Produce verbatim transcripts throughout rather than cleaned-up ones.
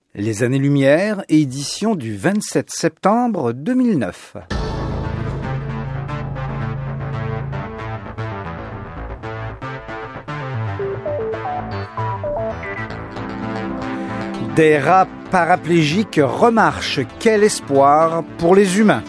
Les Années-Lumière, édition du vingt-sept septembre deux mille neuf. Des rats paraplégiques remarchent. Quel espoir pour les humains!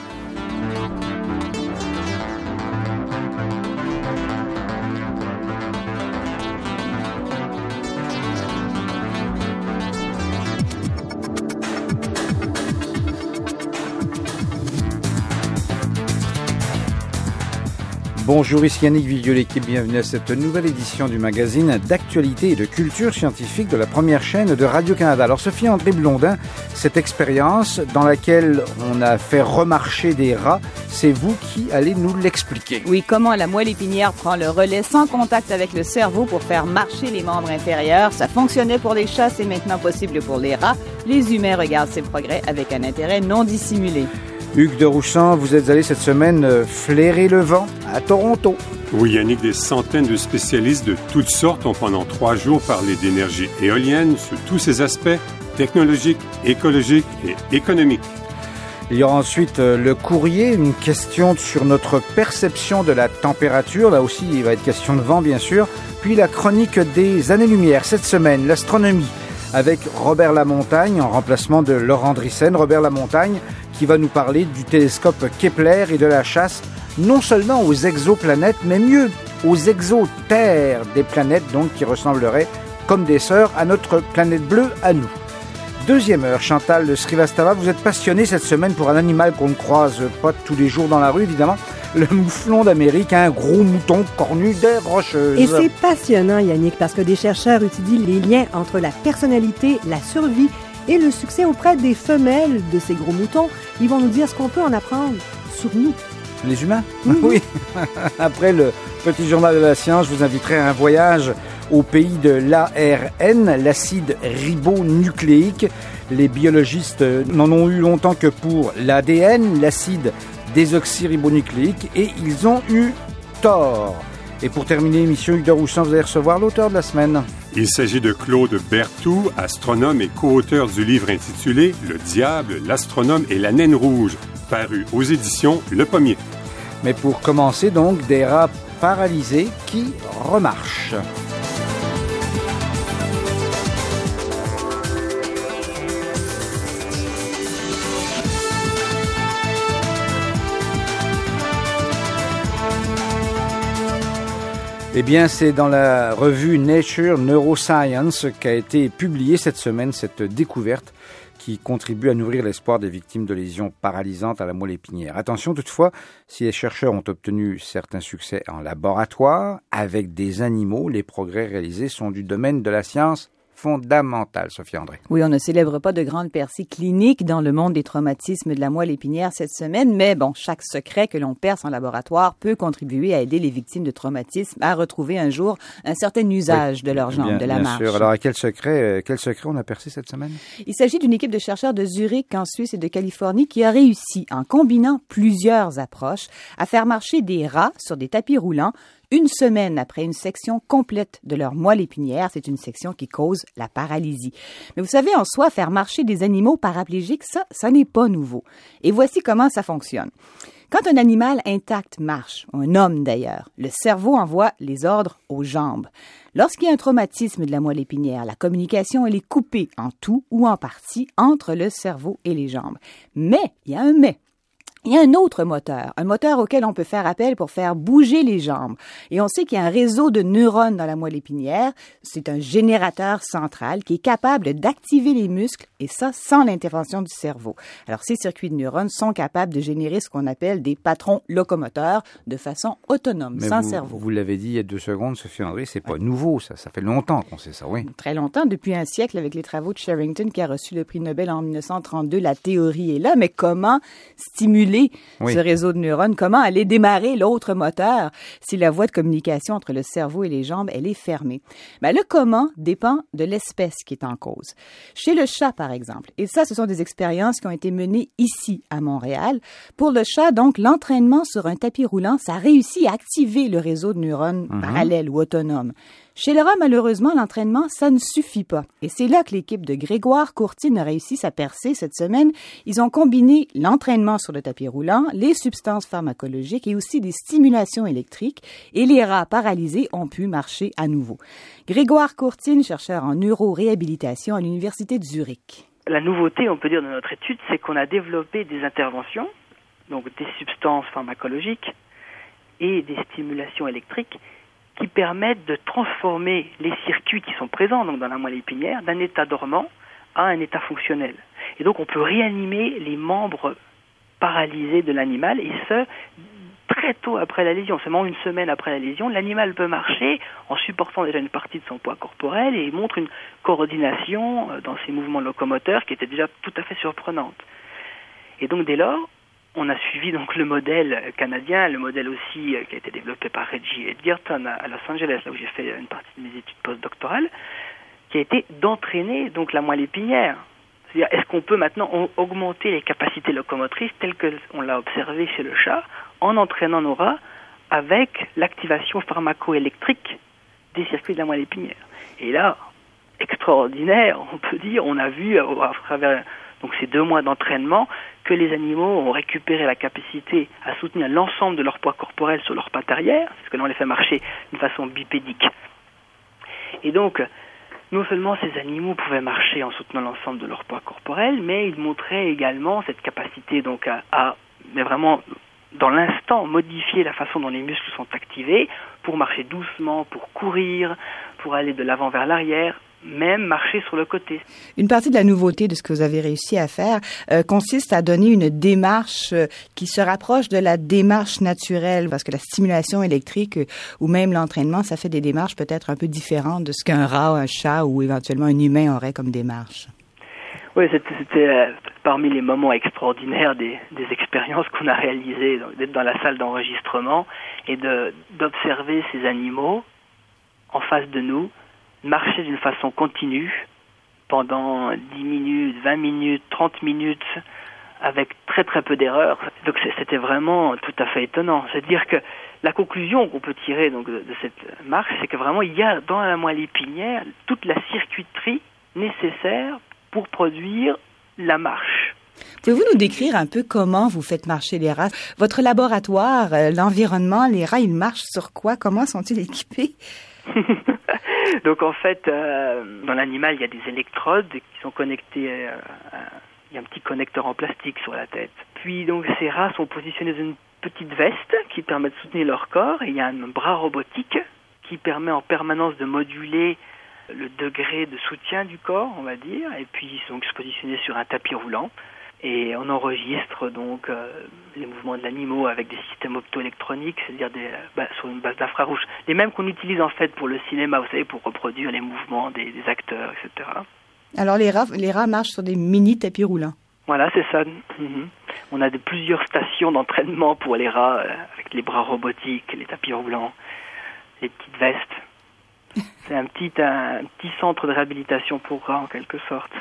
Bonjour, ici Yannick Vigliolec, bienvenue à cette nouvelle édition du magazine d'actualité et de culture scientifique de la première chaîne de Radio-Canada. Alors Sophie-André Blondin, cette expérience dans laquelle on a fait remarcher des rats, c'est vous qui allez nous l'expliquer. Oui, comment la moelle épinière prend le relais sans contact avec le cerveau pour faire marcher les membres inférieurs. Ça fonctionnait pour les chats, c'est maintenant possible pour les rats. Les humains regardent ces progrès avec un intérêt non dissimulé. Hugues de Roussan, vous êtes allé cette semaine flairer le vent à Toronto. Oui, Yannick, des centaines de spécialistes de toutes sortes ont pendant trois jours parlé d'énergie éolienne sous tous ses aspects technologiques, écologiques et économiques. Il y aura ensuite le courrier, une question sur notre perception de la température. Là aussi, il va être question de vent, bien sûr. Puis la chronique des Années-Lumière. Cette semaine, l'astronomie avec Robert Lamontagne en remplacement de Laurent Drissen. Robert Lamontagne qui va nous parler du télescope Kepler et de la chasse non seulement aux exoplanètes, mais mieux aux exotères des planètes donc qui ressembleraient comme des sœurs à notre planète bleue à nous. Deuxième heure, Chantal de Srivastava, vous êtes passionnée cette semaine pour un animal qu'on ne croise pas tous les jours dans la rue, évidemment, le mouflon d'Amérique, un gros mouton cornu d'air rocheuse. Et c'est passionnant, Yannick, parce que des chercheurs étudient les liens entre la personnalité, la survie et le succès auprès des femelles de ces gros moutons. Ils vont nous dire ce qu'on peut en apprendre sur nous. Les humains? Mmh. Oui. Après le petit journal de la science, je vous inviterai à un voyage au pays de l'A R N, l'acide ribonucléique. Les biologistes n'en ont eu longtemps que pour l'A D N, l'acide désoxyribonucléique, et ils ont eu tort. Et pour terminer l'émission, Hugues de Roussan, vous allez recevoir l'auteur de la semaine. Il s'agit de Claude Berthoud, astronome et co-auteur du livre intitulé « Le diable, l'astronome et la naine rouge », paru aux éditions Le Pommier. Mais pour commencer donc, des rats paralysés qui remarchent. Eh bien, c'est dans la revue Nature Neuroscience qu'a été publiée cette semaine cette découverte qui contribue à nourrir l'espoir des victimes de lésions paralysantes à la moelle épinière. Attention toutefois, si les chercheurs ont obtenu certains succès en laboratoire, avec des animaux, les progrès réalisés sont du domaine de la science fondamentale, Sophie-André. Oui, on ne célèbre pas de grandes percées cliniques dans le monde des traumatismes de la moelle épinière cette semaine, mais bon, chaque secret que l'on perce en laboratoire peut contribuer à aider les victimes de traumatismes à retrouver un jour un certain usage oui, de leurs jambes, bien, de la bien marche. Sûr. Alors, à quel secret, euh, quel secret on a percé cette semaine? Il s'agit d'une équipe de chercheurs de Zurich, en Suisse et de Californie qui a réussi, en combinant plusieurs approches, à faire marcher des rats sur des tapis roulants une semaine après une section complète de leur moelle épinière. C'est une section qui cause la paralysie. Mais vous savez, en soi, faire marcher des animaux paraplégiques, ça, ça n'est pas nouveau. Et voici comment ça fonctionne. Quand un animal intact marche, un homme d'ailleurs, le cerveau envoie les ordres aux jambes. Lorsqu'il y a un traumatisme de la moelle épinière, la communication, elle est coupée en tout ou en partie entre le cerveau et les jambes. Mais, il y a un mais. Il y a un autre moteur, un moteur auquel on peut faire appel pour faire bouger les jambes. Et on sait qu'il y a un réseau de neurones dans la moelle épinière. C'est un générateur central qui est capable d'activer les muscles, et ça sans l'intervention du cerveau. Alors, ces circuits de neurones sont capables de générer ce qu'on appelle des patrons locomoteurs de façon autonome, Mais sans vous, cerveau. Vous l'avez dit il y a deux secondes, Sophie-André, c'est pas nouveau, ça. Ça fait longtemps qu'on sait ça, oui. Très longtemps, depuis un siècle, avec les travaux de Sherrington, qui a reçu le prix Nobel en dix-neuf cent trente-deux. La théorie est là, mais comment stimuler oui. ce réseau de neurones, comment aller démarrer l'autre moteur si la voie de communication entre le cerveau et les jambes, elle est fermée? Ben, le comment dépend de l'espèce qui est en cause. Chez le chat, par exemple, et ça, ce sont des expériences qui ont été menées ici, à Montréal. Pour le chat, donc, l'entraînement sur un tapis roulant, ça réussit à activer le réseau de neurones mm-hmm. parallèles ou autonomes. Chez le rat, malheureusement, l'entraînement, ça ne suffit pas. Et c'est là que l'équipe de Grégoire Courtine a réussi sa percée cette semaine. Ils ont combiné l'entraînement sur le tapis roulant, les substances pharmacologiques et aussi des stimulations électriques. Et les rats paralysés ont pu marcher à nouveau. Grégoire Courtine, chercheur en neuroréhabilitation à l'Université de Zurich. La nouveauté, on peut dire, de notre étude, c'est qu'on a développé des interventions, donc des substances pharmacologiques et des stimulations électriques qui permettent de transformer les circuits qui sont présents donc dans la moelle épinière d'un état dormant à un état fonctionnel. Et donc on peut réanimer les membres paralysés de l'animal, et ce, très tôt après la lésion, seulement une semaine après la lésion. L'animal peut marcher en supportant déjà une partie de son poids corporel et montre une coordination dans ses mouvements locomoteurs qui était déjà tout à fait surprenante. Et donc dès lors, on a suivi donc le modèle canadien, le modèle aussi qui a été développé par Reggie Edgerton à Los Angeles, là où j'ai fait une partie de mes études postdoctorales, qui a été d'entraîner donc la moelle épinière. C'est-à-dire, est-ce qu'on peut maintenant augmenter les capacités locomotrices telles qu'on l'a observé chez le chat en entraînant nos rats avec l'activation pharmacoélectrique des circuits de la moelle épinière. Et là, extraordinaire, on peut dire, on a vu à travers donc ces deux mois d'entraînement que les animaux ont récupéré la capacité à soutenir l'ensemble de leur poids corporel sur leurs pattes arrière, parce que là on les fait marcher d'une façon bipédique. Et donc, non seulement ces animaux pouvaient marcher en soutenant l'ensemble de leur poids corporel, mais ils montraient également cette capacité donc à, à mais vraiment dans l'instant modifier la façon dont les muscles sont activés pour marcher doucement, pour courir, pour aller de l'avant vers l'arrière, même marcher sur le côté. Une partie de la nouveauté de ce que vous avez réussi à faire euh, consiste à donner une démarche euh, qui se rapproche de la démarche naturelle, parce que la stimulation électrique euh, ou même l'entraînement, ça fait des démarches peut-être un peu différentes de ce qu'un rat, un chat ou éventuellement un humain aurait comme démarche. Oui, c'était, c'était euh, parmi les moments extraordinaires des, des expériences qu'on a réalisées, d'être dans la salle d'enregistrement et de, d'observer ces animaux en face de nous, marcher d'une façon continue pendant dix minutes, vingt minutes, trente minutes, avec très très peu d'erreurs. Donc c'était vraiment tout à fait étonnant. C'est-à-dire que la conclusion qu'on peut tirer donc, de, de cette marche, c'est que vraiment il y a dans la moelle épinière toute la circuiterie nécessaire pour produire la marche. Pouvez-vous nous décrire un peu comment vous faites marcher les rats? Votre laboratoire, l'environnement, les rats, ils marchent sur quoi? Comment sont-ils équipés? Donc en fait, euh, dans l'animal, il y a des électrodes qui sont connectées, euh, à, il y a un petit connecteur en plastique sur la tête. Puis donc ces rats sont positionnés dans une petite veste qui permet de soutenir leur corps, et il y a un bras robotique qui permet en permanence de moduler le degré de soutien du corps, on va dire, et puis ils sont positionnés sur un tapis roulant. Et on enregistre donc euh, les mouvements de l'animal avec des systèmes optoélectroniques, c'est-à-dire des, bah, sur une base d'infrarouge, les mêmes qu'on utilise en fait pour le cinéma, vous savez, pour reproduire les mouvements des, des acteurs, et cetera. Alors les rats, les rats marchent sur des mini tapis roulants. Voilà, c'est ça. Mm-hmm. On a de, plusieurs stations d'entraînement pour les rats, euh, avec les bras robotiques, les tapis roulants, les petites vestes. C'est un petit, un, un petit centre de réhabilitation pour rats en quelque sorte.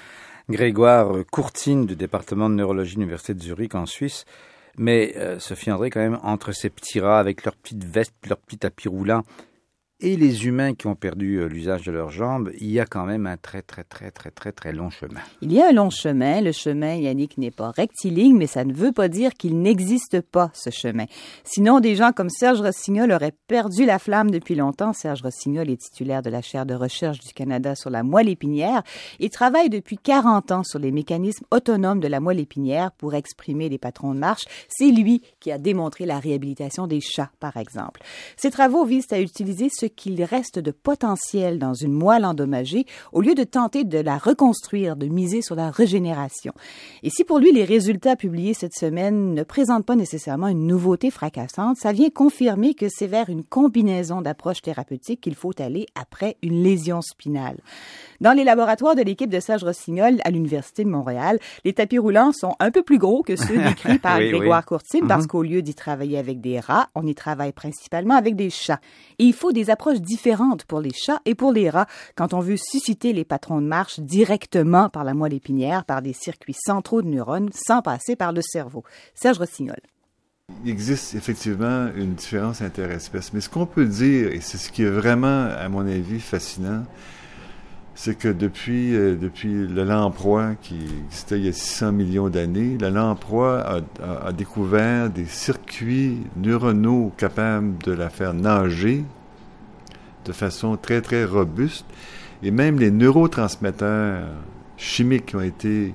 Grégoire Courtine du département de neurologie de l'Université de Zurich en Suisse. Mais euh, Sophie André, quand même, entre ces petits rats avec leurs petites vestes, leurs petits tapis roulants et les humains qui ont perdu euh, l'usage de leurs jambes, il y a quand même un très, très, très, très, très, très long chemin. Il y a un long chemin. Le chemin, Yannick, n'est pas rectiligne, mais ça ne veut pas dire qu'il n'existe pas, ce chemin. Sinon, des gens comme Serge Rossignol auraient perdu la flamme depuis longtemps. Serge Rossignol est titulaire de la chaire de recherche du Canada sur la moelle épinière et travaille depuis quarante ans sur les mécanismes autonomes de la moelle épinière pour exprimer les patrons de marche. C'est lui qui a démontré la réhabilitation des chats, par exemple. Ses travaux visent à utiliser ce qu'il reste de potentiel dans une moelle endommagée au lieu de tenter de la reconstruire, de miser sur la régénération. Et si pour lui, les résultats publiés cette semaine ne présentent pas nécessairement une nouveauté fracassante, ça vient confirmer que c'est vers une combinaison d'approches thérapeutiques qu'il faut aller après une lésion spinale. Dans les laboratoires de l'équipe de Serge Rossignol à l'Université de Montréal, les tapis roulants sont un peu plus gros que ceux décrits par oui, Grégoire oui. Courtine, mm-hmm. parce qu'au lieu d'y travailler avec des rats, on y travaille principalement avec des chats. Et il faut des approches différentes pour les chats et pour les rats quand on veut susciter les patrons de marche directement par la moelle épinière, par des circuits centraux de neurones, sans passer par le cerveau. Serge Rossignol. Il existe effectivement une différence interespèces. Mais ce qu'on peut dire, et c'est ce qui est vraiment, à mon avis, fascinant, c'est que depuis, euh, depuis le lamproie qui existait il y a six cents millions d'années, le lamproie a, a, a découvert des circuits neuronaux capables de la faire nager de façon très, très robuste. Et même les neurotransmetteurs chimiques qui ont été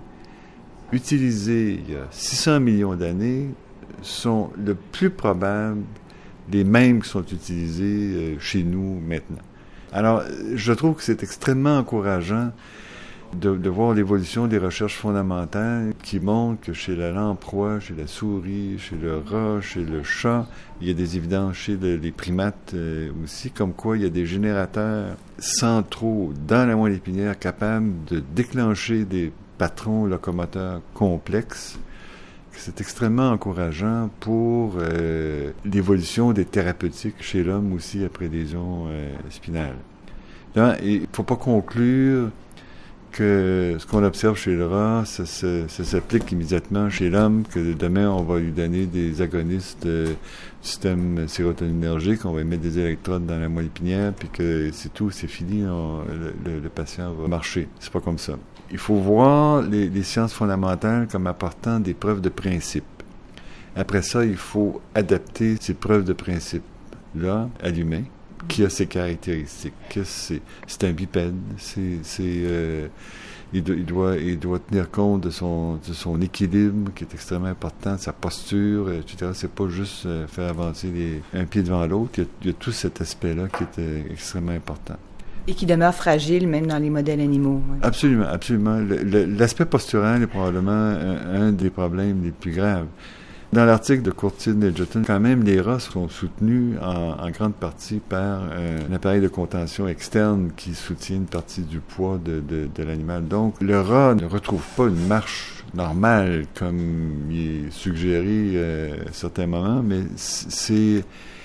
utilisés il y a six cents millions d'années sont le plus probable les mêmes qui sont utilisés euh, chez nous maintenant. Alors, je trouve que c'est extrêmement encourageant de, de voir l'évolution des recherches fondamentales qui montrent que chez la lamproie, chez la souris, chez le rat, chez le chat, il y a des évidences chez le, les primates euh, aussi, comme quoi il y a des générateurs centraux dans la moelle épinière capables de déclencher des patrons locomoteurs complexes. C'est extrêmement encourageant pour euh, l'évolution des thérapeutiques chez l'homme aussi après lésions euh, spinales. Là, il ne faut pas conclure que ce qu'on observe chez le rat, ça, ça, ça s'applique immédiatement chez l'homme, que demain on va lui donner des agonistes euh, du système sérotoninergique, on va mettre des électrodes dans la moelle épinière, puis que c'est tout, c'est fini, on, le, le, le patient va marcher. C'est pas comme ça. Il faut voir les, les sciences fondamentales comme apportant des preuves de principe. Après ça, il faut adapter ces preuves de principe-là à l'humain, qui a ses caractéristiques. Que c'est, c'est un bipède, c'est, c'est, euh, il, do, il, doit, il doit tenir compte de son, de son équilibre, qui est extrêmement important, sa posture, et cetera. C'est pas juste euh, faire avancer les, un pied devant l'autre. Il y a, il y a tout cet aspect-là qui est euh, extrêmement important. Et qui demeure fragile même dans les modèles animaux. Oui. Absolument, absolument. Le, le, l'aspect postural est probablement un, un des problèmes les plus graves. Dans l'article de Courtine et Edgerton, quand même, les rats sont soutenus en, en grande partie par un, un appareil de contention externe qui soutient une partie du poids de, de, de l'animal. Donc, le rat ne retrouve pas une marche normale comme il est suggéré euh, à certains moments, mais c'est...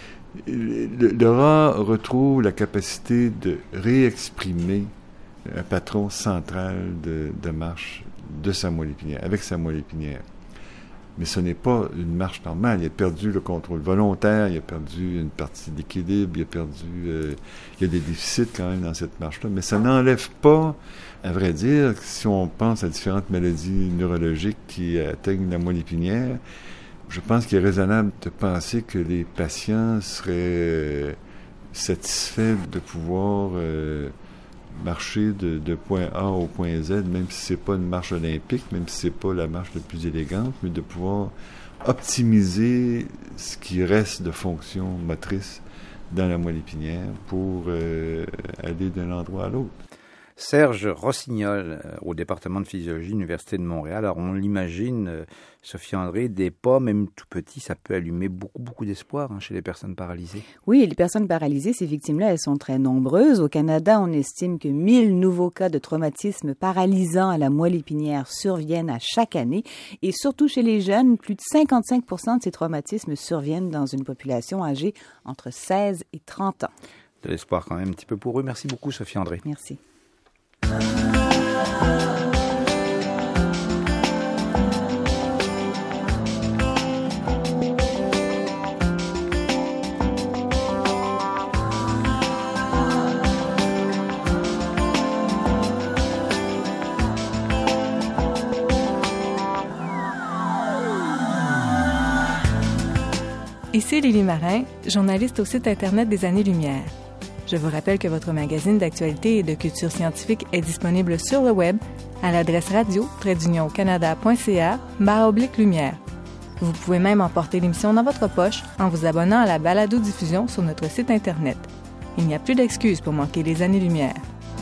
Le, le rat retrouve la capacité de réexprimer un patron central de, de marche de sa moelle épinière, avec sa moelle épinière. Mais ce n'est pas une marche normale. Il a perdu le contrôle volontaire, il a perdu une partie d'équilibre, il a perdu... Euh, il y a des déficits quand même dans cette marche-là. Mais ça n'enlève pas, à vrai dire, si on pense à différentes maladies neurologiques qui atteignent la moelle épinière, je pense qu'il est raisonnable de penser que les patients seraient satisfaits de pouvoir euh, marcher de, de point A au point Z, même si c'est pas une marche olympique, même si c'est pas la marche la plus élégante, mais de pouvoir optimiser ce qui reste de fonction motrice dans la moelle épinière pour euh, aller d'un endroit à l'autre. Serge Rossignol, euh, au département de physiologie de l'Université de Montréal. Alors, on l'imagine, euh, Sophie André, des pas, même tout petits, ça peut allumer beaucoup, beaucoup d'espoir hein, chez les personnes paralysées. Oui, les personnes paralysées, ces victimes-là, elles sont très nombreuses. Au Canada, on estime que mille nouveaux cas de traumatisme paralysant à la moelle épinière surviennent à chaque année. Et surtout chez les jeunes, plus de cinquante-cinq pour cent de ces traumatismes surviennent dans une population âgée entre seize et trente ans. De l'espoir quand même un petit peu pour eux. Merci beaucoup, Sophie André. Merci. Ici Lily Marin, journaliste au site Internet des Années-Lumière. Je vous rappelle que votre magazine d'actualité et de culture scientifique est disponible sur le web à l'adresse radio tiret d'union canada point c a barre oblique lumière. Vous pouvez même emporter l'émission dans votre poche en vous abonnant à la balado-diffusion sur notre site Internet. Il n'y a plus d'excuses pour manquer les Années-Lumière.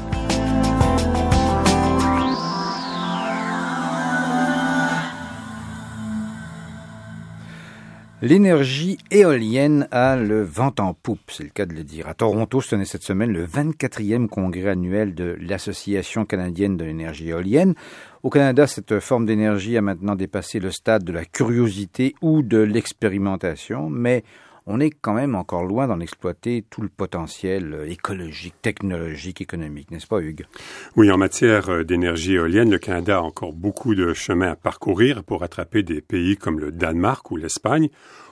L'énergie éolienne a le vent en poupe, c'est le cas de le dire. À Toronto se tenait cette semaine le vingt-quatrième congrès annuel de l'Association canadienne de l'énergie éolienne. Au Canada, cette forme d'énergie a maintenant dépassé le stade de la curiosité ou de l'expérimentation, mais on est quand même encore loin d'en exploiter tout le potentiel écologique, technologique, économique, n'est-ce pas, Hugues? Oui, en matière d'énergie éolienne, le Canada a encore beaucoup de chemin à parcourir pour rattraper des pays comme le Danemark ou l'Espagne.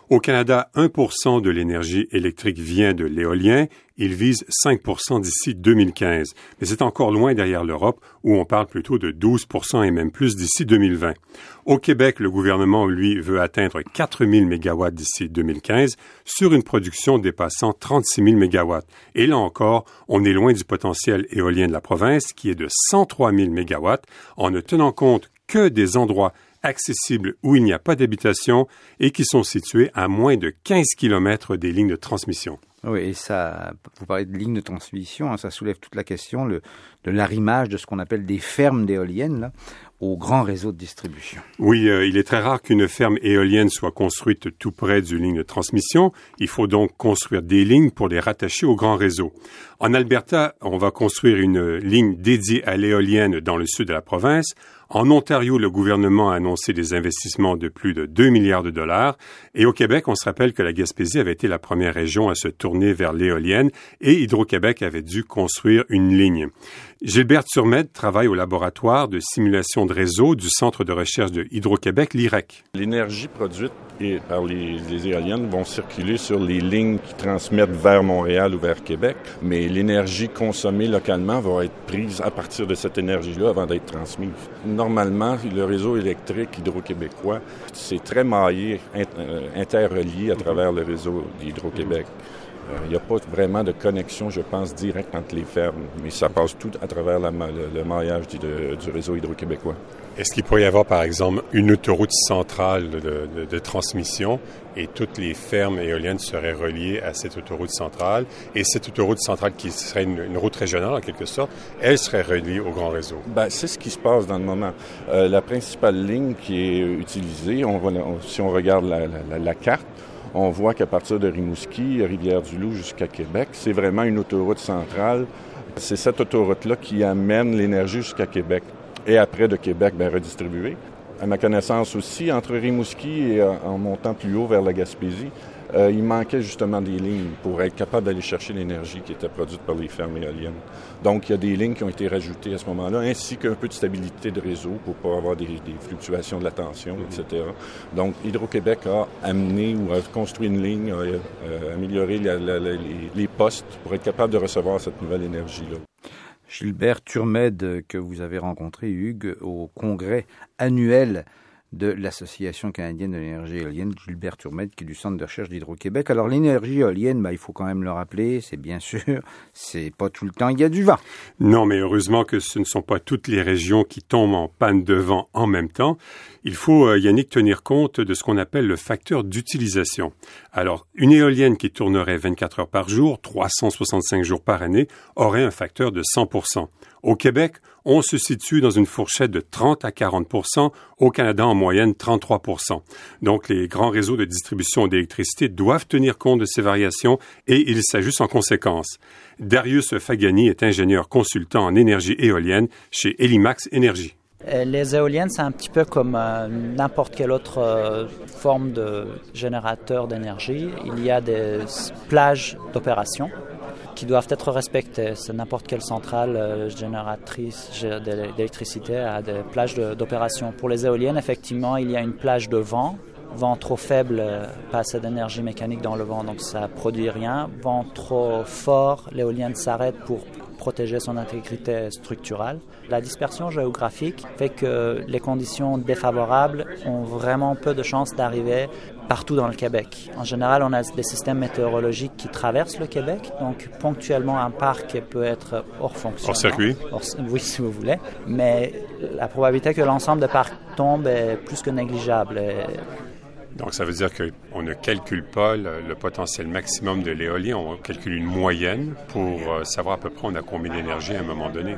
Au Canada, un pour cent de l'énergie électrique vient de l'éolien. Il vise cinq pour cent d'ici deux mille quinze. Mais c'est encore loin derrière l'Europe, où on parle plutôt de douze pour cent et même plus d'ici deux mille vingt. Au Québec, le gouvernement, lui, veut atteindre quatre mille mégawatts d'ici deux mille quinze sur une production dépassant trente-six mille mégawatts. Et là encore, on est loin du potentiel éolien de la province, qui est de cent trois mille mégawatts, en ne tenant compte que des endroits accessibles où il n'y a pas d'habitation et qui sont situés à moins de quinze kilomètres des lignes de transmission. Oui, et ça, vous parlez de lignes de transmission, hein, ça soulève toute la question le, de l'arrimage de ce qu'on appelle des fermes d'éoliennes là, au grand réseau de distribution. Oui, euh, il est très rare qu'une ferme éolienne soit construite tout près d'une ligne de transmission. Il faut donc construire des lignes pour les rattacher au grand réseau. En Alberta, on va construire une ligne dédiée à l'éolienne dans le sud de la province. En Ontario, le gouvernement a annoncé des investissements de plus de deux milliards de dollars. Et au Québec, on se rappelle que la Gaspésie avait été la première région à se tourner vers l'éolienne et Hydro-Québec avait dû construire une ligne. Gilbert Turmède travaille au laboratoire de simulation de réseau du Centre de recherche de Hydro-Québec, l'I R E C. L'énergie produite par les, les éoliennes vont circuler sur les lignes qui transmettent vers Montréal ou vers Québec, mais l'énergie consommée localement va être prise à partir de cette énergie-là avant d'être transmise. Normalement, le réseau électrique hydro-québécois, c'est très maillé, interrelié à travers le réseau d'Hydro-Québec. Il n'y a pas vraiment de connexion, je pense, directe entre les fermes, mais ça passe tout à travers la, le, le maillage du, de, du réseau hydro-québécois. Est-ce qu'il pourrait y avoir, par exemple, une autoroute centrale de, de, de transmission et toutes les fermes éoliennes seraient reliées à cette autoroute centrale et cette autoroute centrale qui serait une, une route régionale en quelque sorte, elle serait reliée au grand réseau? Ben, c'est ce qui se passe dans le moment. Euh, la principale ligne qui est utilisée, on va, on, si on regarde la, la, la carte, on voit qu'à partir de Rimouski, Rivière-du-Loup jusqu'à Québec, c'est vraiment une autoroute centrale. C'est cette autoroute-là qui amène l'énergie jusqu'à Québec. Et après, de Québec, bien redistribuée. À ma connaissance aussi, entre Rimouski et en, en montant plus haut vers la Gaspésie, euh, il manquait justement des lignes pour être capable d'aller chercher l'énergie qui était produite par les fermes éoliennes. Donc, il y a des lignes qui ont été rajoutées à ce moment-là, ainsi qu'un peu de stabilité de réseau pour ne pas avoir des, des fluctuations de la tension, et cetera. Donc, Hydro-Québec a amené ou a construit une ligne, a euh, amélioré la, la, la, les, les postes pour être capable de recevoir cette nouvelle énergie-là. Gilbert Turmède, que vous avez rencontré, Hugues, au congrès annuel de l'Association canadienne de l'énergie éolienne, Gilbert Turmède, qui est du Centre de recherche d'Hydro-Québec. Alors, l'énergie éolienne, ben, il faut quand même le rappeler, c'est bien sûr, c'est pas tout le temps, il y a du vent. Non, mais heureusement que ce ne sont pas toutes les régions qui tombent en panne de vent en même temps. Il faut, euh, Yannick, tenir compte de ce qu'on appelle le facteur d'utilisation. Alors, une éolienne qui tournerait vingt-quatre heures par jour, trois cent soixante-cinq jours par année, aurait un facteur de cent pour cent. Au Québec, on se situe dans une fourchette de trente à quarante pour cent. Au Canada, en moyenne, trente-trois pour cent. Donc, les grands réseaux de distribution d'électricité doivent tenir compte de ces variations et ils s'ajustent en conséquence. Darius Fagani est ingénieur consultant en énergie éolienne chez Elimax Énergie. Les éoliennes, c'est un petit peu comme euh, n'importe quelle autre euh, forme de générateur d'énergie. Il y a des plages d'opération qui doivent être respectées. C'est n'importe quelle centrale euh, génératrice d'électricité a des plages de, d'opération. Pour les éoliennes, effectivement, il y a une plage de vent. Vent trop faible, pas assez d'énergie mécanique dans le vent, donc ça ne produit rien. Vent trop fort, l'éolienne s'arrête pour protéger son intégrité structurale. La dispersion géographique fait que les conditions défavorables ont vraiment peu de chances d'arriver partout dans le Québec. En général, on a des systèmes météorologiques qui traversent le Québec, donc ponctuellement un parc peut être hors fonction. Hors circuit? Hors, oui, si vous voulez, mais la probabilité que l'ensemble des parcs tombe est plus que négligeable. Et donc, ça veut dire qu'on ne calcule pas le, le potentiel maximum de l'éolien, on calcule une moyenne pour euh, savoir à peu près on a combien d'énergie à un moment donné.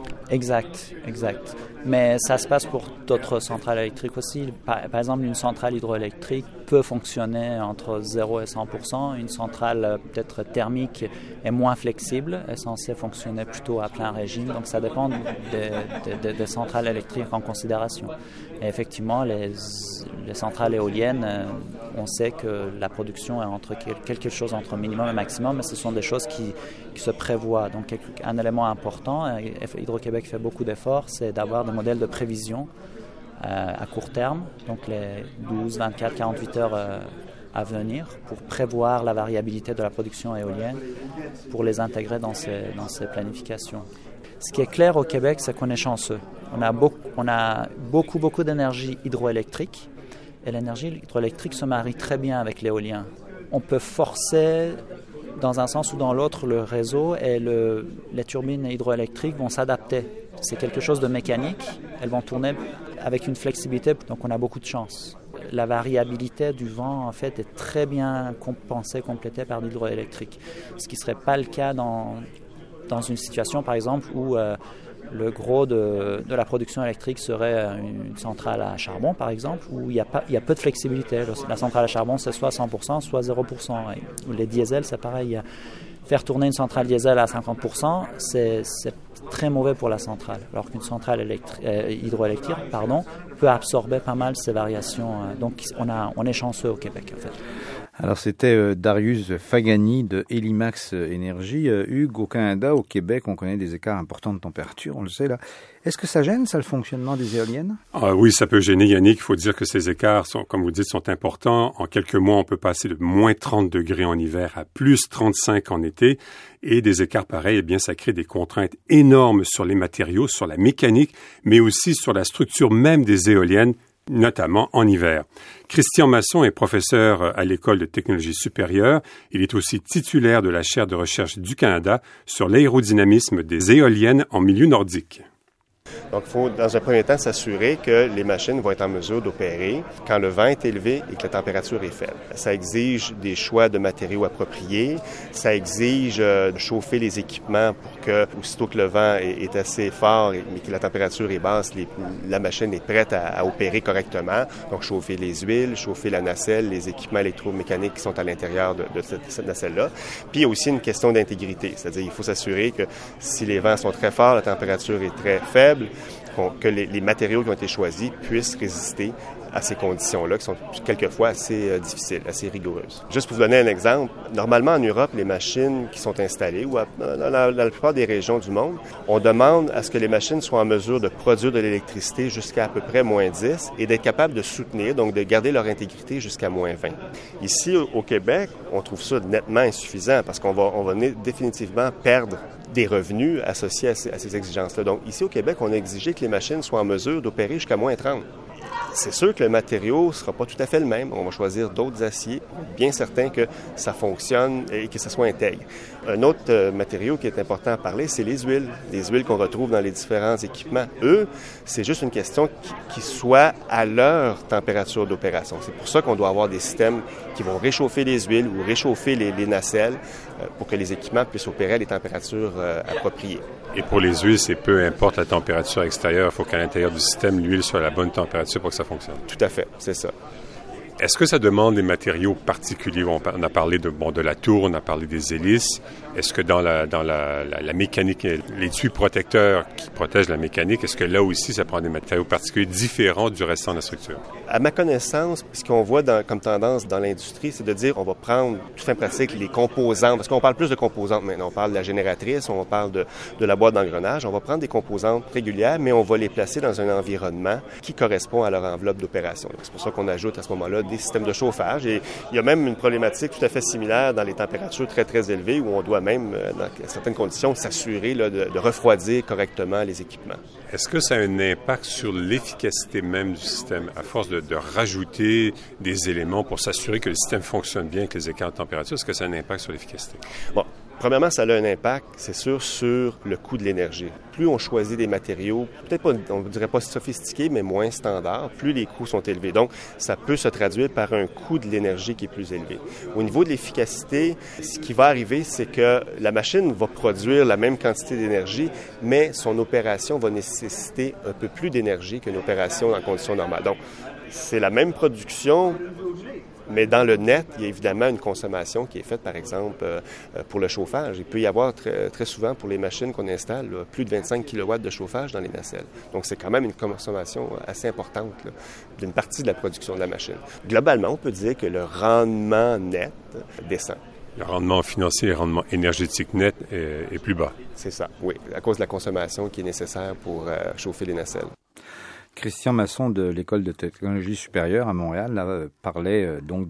Exact, exact. Mais ça se passe pour d'autres centrales électriques aussi. Par, par exemple, une centrale hydroélectrique peut fonctionner entre zéro et cent pour cent. Une centrale peut-être thermique est moins flexible, est censée fonctionner plutôt à plein régime. Donc, ça dépend des, des, des centrales électriques en considération. Et effectivement, les, les centrales éoliennes, on sait que la production est entre quelque chose entre minimum et maximum, mais ce sont des choses qui, qui se prévoient. Donc, un élément important, Hydro-Québec fait beaucoup d'efforts, c'est d'avoir des modèles de prévision euh, à court terme, donc les douze, vingt-quatre, quarante-huit heures euh, à venir pour prévoir la variabilité de la production éolienne, pour les intégrer dans ces, dans ces planifications. Ce qui est clair au Québec, c'est qu'on est chanceux. On a beaucoup, on a beaucoup, beaucoup d'énergie hydroélectrique et l'énergie hydroélectrique se marie très bien avec l'éolien. On peut forcer dans un sens ou dans l'autre le réseau et le, les turbines hydroélectriques vont s'adapter. C'est quelque chose de mécanique, elles vont tourner avec une flexibilité, donc on a beaucoup de chance. La variabilité du vent, en fait, est très bien compensée, complétée par l'hydroélectrique, ce qui ne serait pas le cas dans, dans une situation, par exemple, où euh, le gros de, de la production électrique serait une centrale à charbon, par exemple, où il y a, pas, il y a peu de flexibilité. La centrale à charbon, c'est soit cent pour cent, soit zéro pour cent. Et les diesels, c'est pareil. Faire tourner une centrale diesel à cinquante pour cent, c'est, c'est très mauvais pour la centrale, alors qu'une centrale électri- euh, hydroélectrique pardon, peut absorber pas mal ces variations. Donc, on, a, on est chanceux au Québec, en fait. Alors, c'était euh, Darius Fagani de Helimax Énergie. Euh, Hugues, au Canada, au Québec, on connaît des écarts importants de température, on le sait là. Est-ce que ça gêne, ça, le fonctionnement des éoliennes? Ah, oui, ça peut gêner, Yannick. Il faut dire que ces écarts, sont, comme vous dites, sont importants. En quelques mois, on peut passer de moins trente degrés en hiver à plus trente-cinq en été. Et des écarts pareils, eh bien, ça crée des contraintes énormes sur les matériaux, sur la mécanique, mais aussi sur la structure même des éoliennes, notamment en hiver. Christian Masson est professeur à l'École de technologie supérieure. Il est aussi titulaire de la chaire de recherche du Canada sur l'aérodynamisme des éoliennes en milieu nordique. Donc, il faut, dans un premier temps, s'assurer que les machines vont être en mesure d'opérer quand le vent est élevé et que la température est faible. Ça exige des choix de matériaux appropriés. Ça exige euh, de chauffer les équipements pour que, aussitôt que le vent est, est assez fort mais que la température est basse, les, la machine est prête à, à opérer correctement. Donc, chauffer les huiles, chauffer la nacelle, les équipements électromécaniques qui sont à l'intérieur de, de cette, cette nacelle-là. Puis, il y a aussi une question d'intégrité. C'est-à-dire, il faut s'assurer que si les vents sont très forts, la température est très faible, que les, les matériaux qui ont été choisis puissent résister à ces conditions-là qui sont quelquefois assez euh, difficiles, assez rigoureuses. Juste pour vous donner un exemple, normalement en Europe, les machines qui sont installées, ou à, dans, la, dans la plupart des régions du monde, on demande à ce que les machines soient en mesure de produire de l'électricité jusqu'à à peu près moins dix et d'être capables de soutenir, donc de garder leur intégrité jusqu'à moins vingt. Ici, au, au Québec, on trouve ça nettement insuffisant parce qu'on va, on va définitivement perdre des revenus associés à ces, à ces exigences-là. Donc, ici au Québec, on a exigé que les machines soient en mesure d'opérer jusqu'à moins trente. C'est sûr que le matériau ne sera pas tout à fait le même. On va choisir d'autres aciers, bien certain que ça fonctionne et que ça soit intègre. Un autre euh, matériau qui est important à parler, c'est les huiles. Les huiles qu'on retrouve dans les différents équipements. Eux, c'est juste une question qui, qui soit à leur température d'opération. C'est pour ça qu'on doit avoir des systèmes qui vont réchauffer les huiles ou réchauffer les, les nacelles euh, pour que les équipements puissent opérer à des températures euh, appropriées. Et pour les huiles, c'est peu importe la température extérieure, il faut qu'à l'intérieur du système, l'huile soit à la bonne température pour que ça fonctionne. Tout à fait, c'est ça. Est-ce que ça demande des matériaux particuliers? On a parlé de, bon, de la tour, on a parlé des hélices. Est-ce que dans la, dans la, la, la mécanique, les tuyaux protecteurs qui protègent la mécanique, est-ce que là aussi, ça prend des matériaux particuliers différents du restant de la structure? À ma connaissance, ce qu'on voit dans, comme tendance dans l'industrie, c'est de dire on va prendre, tout fin pratique, les composantes, parce qu'on parle plus de composantes maintenant. On parle de la génératrice, on parle de, de la boîte d'engrenage. On va prendre des composantes régulières, mais on va les placer dans un environnement qui correspond à leur enveloppe d'opération. Donc, c'est pour ça qu'on ajoute à ce moment-là des systèmes de chauffage. Et il y a même une problématique tout à fait similaire dans les températures très, très élevées où on doit même, dans certaines conditions, s'assurer là, de, de refroidir correctement les équipements. Est-ce que ça a un impact sur l'efficacité même du système, à force de, de rajouter des éléments pour s'assurer que le système fonctionne bien avec les écarts de température? Est-ce que ça a un impact sur l'efficacité? Bon. Premièrement, ça a un impact, c'est sûr, sur le coût de l'énergie. Plus on choisit des matériaux, peut-être pas, on ne dirait pas sophistiqués, mais moins standards, plus les coûts sont élevés. Donc, ça peut se traduire par un coût de l'énergie qui est plus élevé. Au niveau de l'efficacité, ce qui va arriver, c'est que la machine va produire la même quantité d'énergie, mais son opération va nécessiter un peu plus d'énergie qu'une opération en conditions normales. Donc, c'est la même production, mais dans le net, il y a évidemment une consommation qui est faite, par exemple, euh, pour le chauffage. Il peut y avoir très, très souvent, pour les machines qu'on installe, là, plus de vingt-cinq kilowatts de chauffage dans les nacelles. Donc, c'est quand même une consommation assez importante là, d'une partie de la production de la machine. Globalement, on peut dire que le rendement net descend. Le rendement financier et le rendement énergétique net est, est plus bas. C'est ça, oui, à cause de la consommation qui est nécessaire pour euh, chauffer les nacelles. Christian Masson de l'École de technologie supérieure à Montréal là, parlait euh, donc des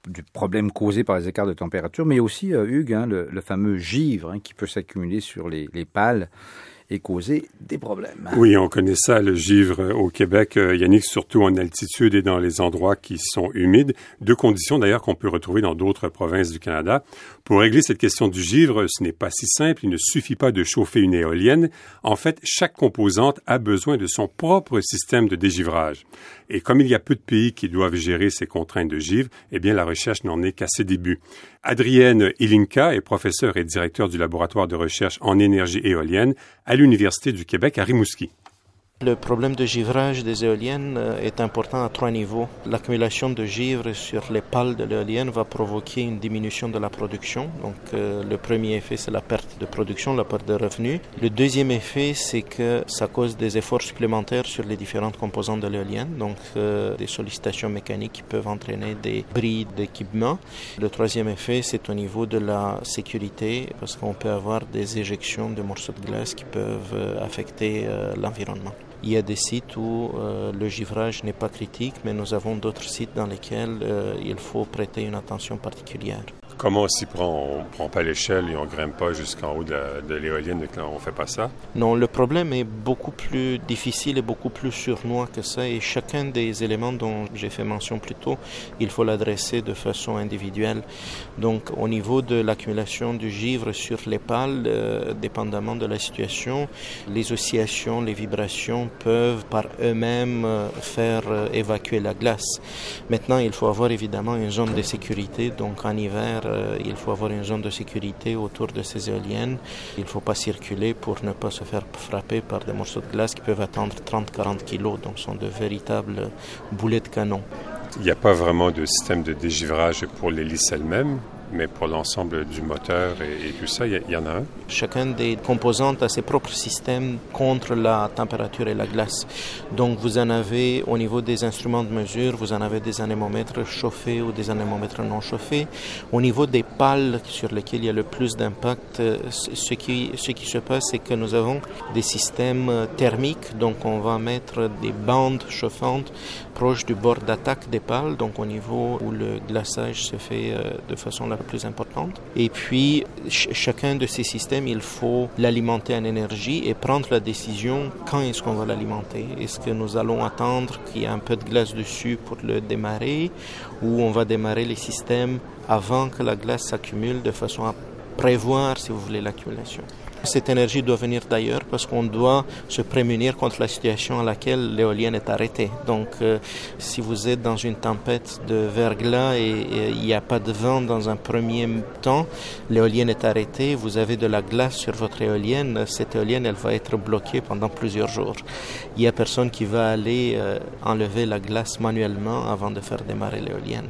du problème causé par les écarts de température, mais aussi, euh, Hugues, hein, le, le fameux givre hein, qui peut s'accumuler sur les, les pales et causer des problèmes. Oui, on connaît ça, le givre au Québec, euh, Yannick, surtout en altitude et dans les endroits qui sont humides. Deux conditions d'ailleurs qu'on peut retrouver dans d'autres provinces du Canada. Pour régler cette question du givre, ce n'est pas si simple. Il ne suffit pas de chauffer une éolienne. En fait, chaque composante a besoin de son propre système de dégivrage. Et comme il y a peu de pays qui doivent gérer ces contraintes de givre, eh bien, la recherche n'en est qu'à ses débuts. Adrienne Ilinka est professeure et directeur du laboratoire de recherche en énergie éolienne à l'Université du Québec à Rimouski. Le problème de givrage des éoliennes est important à trois niveaux. L'accumulation de givre sur les pales de l'éolienne va provoquer une diminution de la production. Donc, euh, le premier effet, c'est la perte de production, la perte de revenus. Le deuxième effet, c'est que ça cause des efforts supplémentaires sur les différentes composantes de l'éolienne. Donc, euh, des sollicitations mécaniques qui peuvent entraîner des bris d'équipement. Le troisième effet, c'est au niveau de la sécurité, parce qu'on peut avoir des éjections de morceaux de glace qui peuvent euh, affecter euh, l'environnement. Il y a des sites où euh, le givrage n'est pas critique, mais nous avons d'autres sites dans lesquels euh, il faut prêter une attention particulière. Comment on s'y prend? On ne prend pas l'échelle et on ne grimpe pas jusqu'en haut de, la, de l'éolienne, on ne fait pas ça? Non, le problème est beaucoup plus difficile et beaucoup plus sournois que ça. Et chacun des éléments dont j'ai fait mention plus tôt, il faut l'adresser de façon individuelle. Donc, au niveau de l'accumulation du givre sur les pales, euh, dépendamment de la situation, les oscillations, les vibrations peuvent par eux-mêmes euh, faire euh, évacuer la glace. Maintenant, il faut avoir évidemment une zone de sécurité. Donc, en hiver, Euh, il faut avoir une zone de sécurité autour de ces éoliennes. Il ne faut pas circuler pour ne pas se faire frapper par des morceaux de glace qui peuvent atteindre trente à quarante kilos, donc sont de véritables boulets de canon. Il n'y a pas vraiment de système de dégivrage pour l'hélice elle-même, mais pour l'ensemble du moteur et, et tout ça, il y, y en a un? Chacun des composantes a ses propres systèmes contre la température et la glace. Donc vous en avez au niveau des instruments de mesure, vous en avez des anémomètres chauffés ou des anémomètres non chauffés. Au niveau des pales sur lesquelles il y a le plus d'impact, ce qui, ce qui se passe, c'est que nous avons des systèmes thermiques, donc on va mettre des bandes chauffantes proches du bord d'attaque des pales, donc au niveau où le glaçage se fait de façon la plus importante. Et puis, ch- chacun de ces systèmes, il faut l'alimenter en énergie et prendre la décision quand est-ce qu'on va l'alimenter. Est-ce que nous allons attendre qu'il y ait un peu de glace dessus pour le démarrer, ou on va démarrer les systèmes avant que la glace s'accumule de façon à prévoir, si vous voulez, l'accumulation. Cette énergie doit venir d'ailleurs parce qu'on doit se prémunir contre la situation à laquelle l'éolienne est arrêtée. Donc, euh, si vous êtes dans une tempête de verglas et il n'y a pas de vent dans un premier temps, l'éolienne est arrêtée, vous avez de la glace sur votre éolienne, cette éolienne, elle va être bloquée pendant plusieurs jours. Il n'y a personne qui va aller euh, enlever la glace manuellement avant de faire démarrer l'éolienne.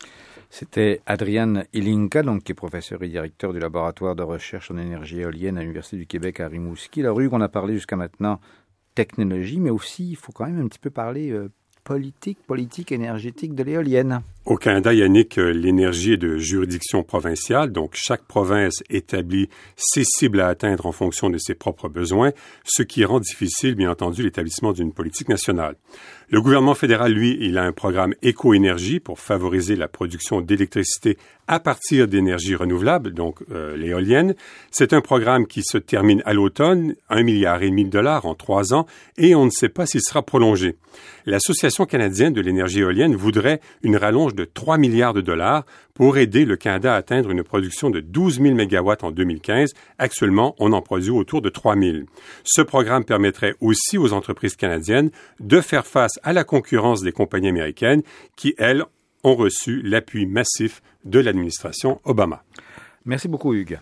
C'était Adrienne Ilinka, donc, qui est professeur et directeur du laboratoire de recherche en énergie éolienne à l'Université du Québec à Rimouski. La rue qu'on a parlé jusqu'à maintenant, technologie, mais aussi, il faut quand même un petit peu parler euh, politique, politique énergétique de l'éolienne. Au Canada, Yannick, l'énergie est de juridiction provinciale, donc chaque province établit ses cibles à atteindre en fonction de ses propres besoins, ce qui rend difficile, bien entendu, l'établissement d'une politique nationale. Le gouvernement fédéral, lui, il a un programme éco-énergie pour favoriser la production d'électricité à partir d'énergies renouvelables, donc euh, l'éolienne. C'est un programme qui se termine à l'automne, un milliard et demi de dollars en trois ans, et on ne sait pas s'il sera prolongé. L'Association canadienne de l'énergie éolienne voudrait une rallonge de trois milliards de dollars pour aider le Canada à atteindre une production de douze mille mégawatts en deux mille quinze. Actuellement, on en produit autour de trois mille. Ce programme permettrait aussi aux entreprises canadiennes de faire face à la concurrence des compagnies américaines qui, elles, ont reçu l'appui massif de l'administration Obama. Merci beaucoup, Hugues.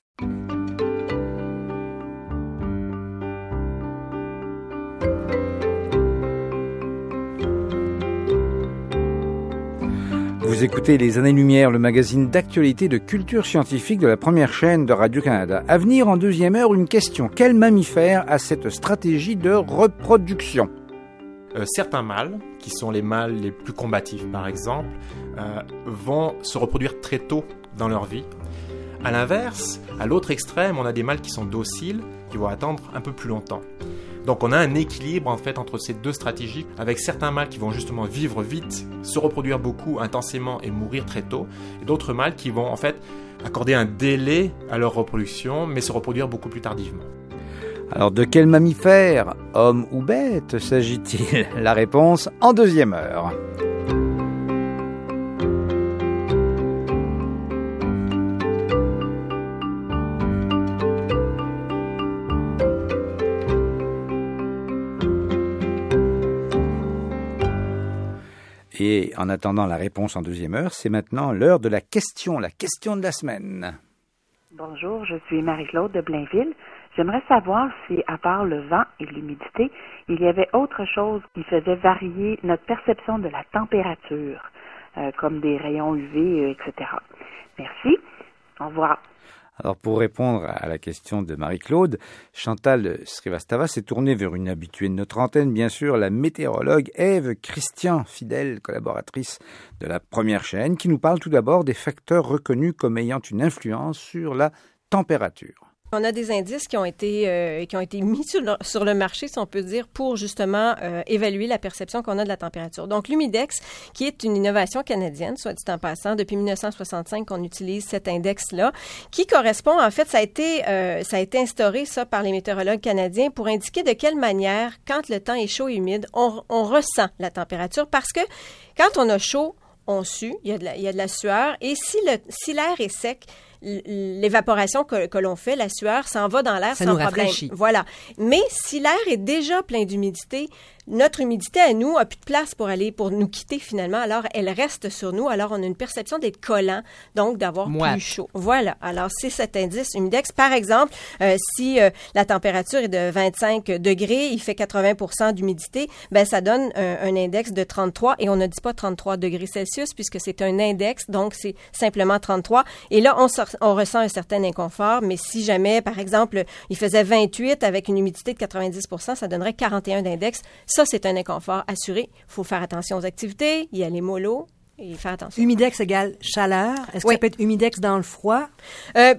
Vous écoutez Les Années-Lumière, le magazine d'actualité de culture scientifique de la première chaîne de Radio-Canada. À venir en deuxième heure, une question. Quel mammifère a cette stratégie de reproduction? Euh, certains mâles, qui sont les mâles les plus combatifs par exemple, euh, vont se reproduire très tôt dans leur vie. À l'inverse, à l'autre extrême, on a des mâles qui sont dociles, qui vont attendre un peu plus longtemps. Donc on a un équilibre en fait entre ces deux stratégies, avec certains mâles qui vont justement vivre vite, se reproduire beaucoup, intensément et mourir très tôt, et d'autres mâles qui vont en fait accorder un délai à leur reproduction, mais se reproduire beaucoup plus tardivement. Alors de quel mammifère, homme ou bête, s'agit-il? La réponse en deuxième heure. Et en attendant la réponse en deuxième heure, c'est maintenant l'heure de la question, la question de la semaine. Bonjour, je suis Marie-Claude de Blainville. J'aimerais savoir si, à part le vent et l'humidité, il y avait autre chose qui faisait varier notre perception de la température, euh, comme des rayons U V, euh, et cetera. Merci. Au revoir. Alors, pour répondre à la question de Marie-Claude, Chantal Srivastava s'est tournée vers une habituée de notre antenne, bien sûr, la météorologue Ève Christian, fidèle collaboratrice de la première chaîne, qui nous parle tout d'abord des facteurs reconnus comme ayant une influence sur la température. On a des indices qui ont été euh, qui ont été mis sur le, sur le marché, si on peut dire, pour justement euh, évaluer la perception qu'on a de la température. Donc, l'Humidex, qui est une innovation canadienne, soit dit en passant, depuis dix-neuf cent soixante-cinq qu'on utilise cet index-là, qui correspond, en fait, ça a été euh, ça a été instauré, ça, par les météorologues canadiens pour indiquer de quelle manière, quand le temps est chaud et humide, on, on ressent la température, parce que quand on a chaud, on sue, il y a de la, il y a de la sueur, et si le si l'air est sec, l'évaporation que, que l'on fait, la sueur, s'en va dans l'air ça sans nous problème. Rafraîchit. Voilà. Mais si l'air est déjà plein d'humidité, notre humidité à nous a plus de place pour aller, pour nous quitter finalement. Alors, elle reste sur nous. Alors, on a une perception d'être collant, donc d'avoir Mouette. plus chaud. Voilà. Alors, c'est cet indice Humidex. Par exemple, euh, si euh, la température est de vingt-cinq degrés, il fait quatre-vingts pour cent d'humidité, ben ça donne un, un index de trente-trois. Et on ne dit pas trente-trois degrés Celsius puisque c'est un index, donc c'est simplement trente-trois. Et là, on, sort, on ressent un certain inconfort. Mais si jamais, par exemple, il faisait vingt-huit avec une humidité de quatre-vingt-dix pour cent, ça donnerait quarante et un d'index. Ça, c'est un inconfort assuré. Il faut faire attention aux activités, y aller mollo et faire attention. Humidex égale chaleur. Est-ce que oui. ça peut être humidex dans le froid? Euh,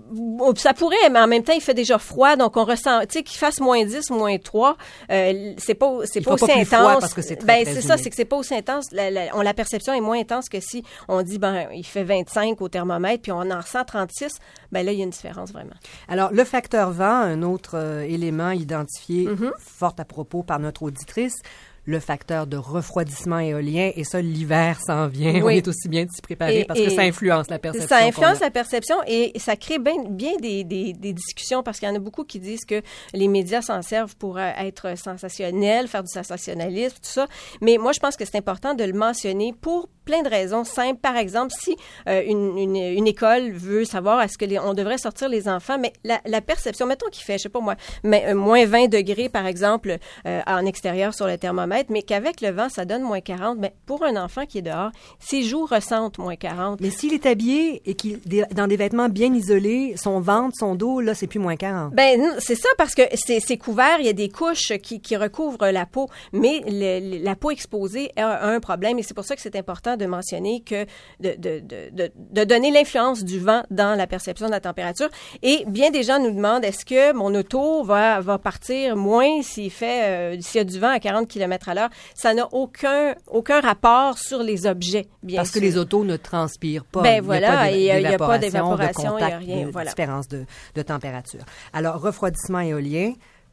ça pourrait, mais en même temps, il fait déjà froid, donc on ressent, tu sais, qu'il fasse moins dix, moins trois, euh, c'est pas, c'est pas aussi pas plus intense. Froid parce que c'est très, ben, très c'est humide. ça, c'est que c'est pas aussi intense. La, la, on, la perception est moins intense que si on dit, ben, il fait vingt-cinq au thermomètre, puis on en ressent trente-six, ben là, il y a une différence vraiment. Alors, le facteur vent, un autre euh, élément identifié Mm-hmm. fort à propos par notre auditrice, le facteur de refroidissement éolien, et ça, l'hiver s'en vient. Oui. On est aussi bien de s'y préparer et, parce que ça influence la perception. Ça influence la perception et ça crée bien, bien des, des, des discussions parce qu'il y en a beaucoup qui disent que les médias s'en servent pour être sensationnels, faire du sensationnalisme, tout ça. Mais moi, je pense que c'est important de le mentionner pour plein de raisons simples. Par exemple, si euh, une, une, une école veut savoir est-ce que les, on devrait sortir les enfants, mais la, la perception, mettons qu'il fait, je sais pas moi, mais, euh, moins vingt degrés, par exemple, euh, en extérieur sur le thermomètre, mais qu'avec le vent, ça donne moins quarante. Mais pour un enfant qui est dehors, ses joues ressentent moins quarante. Mais s'il est habillé et qu'il dans des vêtements bien isolés, son ventre, son dos, là, c'est plus moins quarante. Ben c'est ça parce que c'est, c'est couvert, il y a des couches qui, qui recouvrent la peau, mais le, la peau exposée a un problème et c'est pour ça que c'est important de mentionner que de, de, de, de, de donner l'influence du vent dans la perception de la température. Et bien des gens nous demandent est-ce que mon auto va, va partir moins s'il fait euh, s'il y a du vent à quarante kilomètres à l'heure. Ça n'a aucun, aucun rapport sur les objets, bien Parce sûr. que les autos ne transpirent pas. Ben voilà, il n'y a, a pas d'évaporation, de contact, il n'y a rien. De Voilà. différence de, de température. Alors, refroidissement éolien,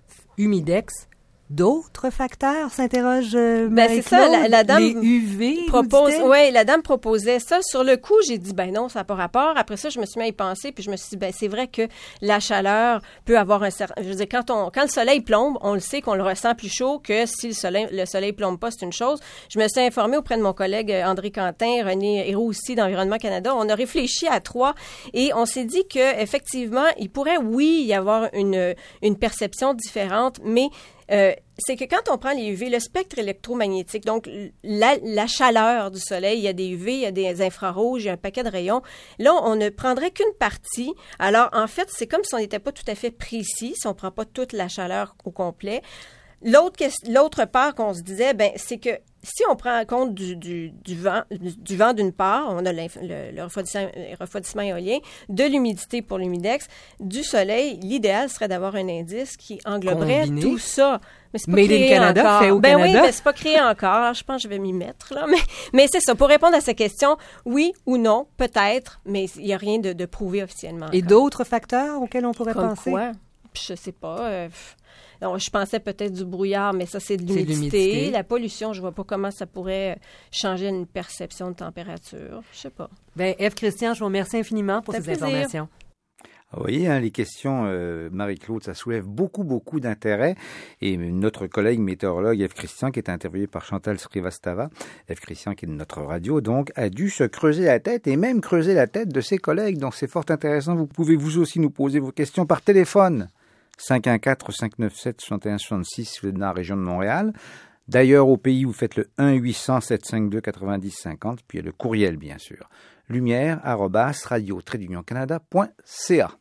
humidex, d'autres facteurs s'interroge euh, ben c'est ça, la, la dame les U V propose, ouais, la dame proposait ça. Sur le coup, j'ai dit ben non, ça n'a pas rapport. Après ça, je me suis mis à y penser, puis je me suis dit ben c'est vrai que la chaleur peut avoir un certain. Je veux dire quand on, quand le soleil plombe, on le sait qu'on le ressent plus chaud que si le soleil, le soleil plombe pas, c'est une chose. Je me suis informée auprès de mon collègue André Quentin, René Héroux aussi d'Environnement Canada. On a réfléchi à trois et on s'est dit que effectivement, il pourrait oui y avoir une une perception différente, mais Euh, c'est que quand on prend les U V, le spectre électromagnétique, donc la, la chaleur du soleil, il y a des U V, il y a des infrarouges, il y a un paquet de rayons. Là, on ne prendrait qu'une partie. Alors, en fait, c'est comme si on n'était pas tout à fait précis, si on ne prend pas toute la chaleur au complet. l'autre, l'autre part qu'on se disait, ben, c'est que si on prend en compte du, du, du vent, du, du vent d'une part, on a le, le refroidissement, refroidissement éolien, de l'humidité pour l'humidex, du soleil, l'idéal serait d'avoir un indice qui engloberait Combiné. Tout ça. Mais c'est pas Made créé in Canada, encore. fait au ben Canada. oui, mais c'est pas créé encore. Alors, je pense que je vais m'y mettre, là. Mais, mais c'est ça. Pour répondre à cette question, oui ou non, peut-être, mais il n'y a rien de, de prouvé officiellement. Et encore. d'autres facteurs auxquels on pourrait Comme penser? Quoi? Je sais pas. Euh, non, je pensais peut-être du brouillard, mais ça, c'est de l'humidité. C'est de l'humidité. La pollution, je vois pas comment ça pourrait changer une perception de température. Je sais pas. Bien, Ève Christian, je vous remercie infiniment pour Ça ces fait plaisir. informations. Vous voyez, hein, les questions, euh, Marie-Claude, ça soulève beaucoup, beaucoup d'intérêt. Et notre collègue météorologue, Ève Christian, qui est interviewée par Chantal Srivastava, Ève Christian, qui est de notre radio, donc, a dû se creuser la tête et même creuser la tête de ses collègues. Donc, c'est fort intéressant. Vous pouvez vous aussi nous poser vos questions par téléphone. cinq un quatre, cinq neuf sept, soixante et un soixante-six, si vous êtes dans la région de Montréal. D'ailleurs, au pays, vous faites le un huit cents, sept cinq deux, quatre-vingt-dix cinquante, puis il y a le courriel, bien sûr. Lumière, arrobas, radio, trait d'union canada, point c a.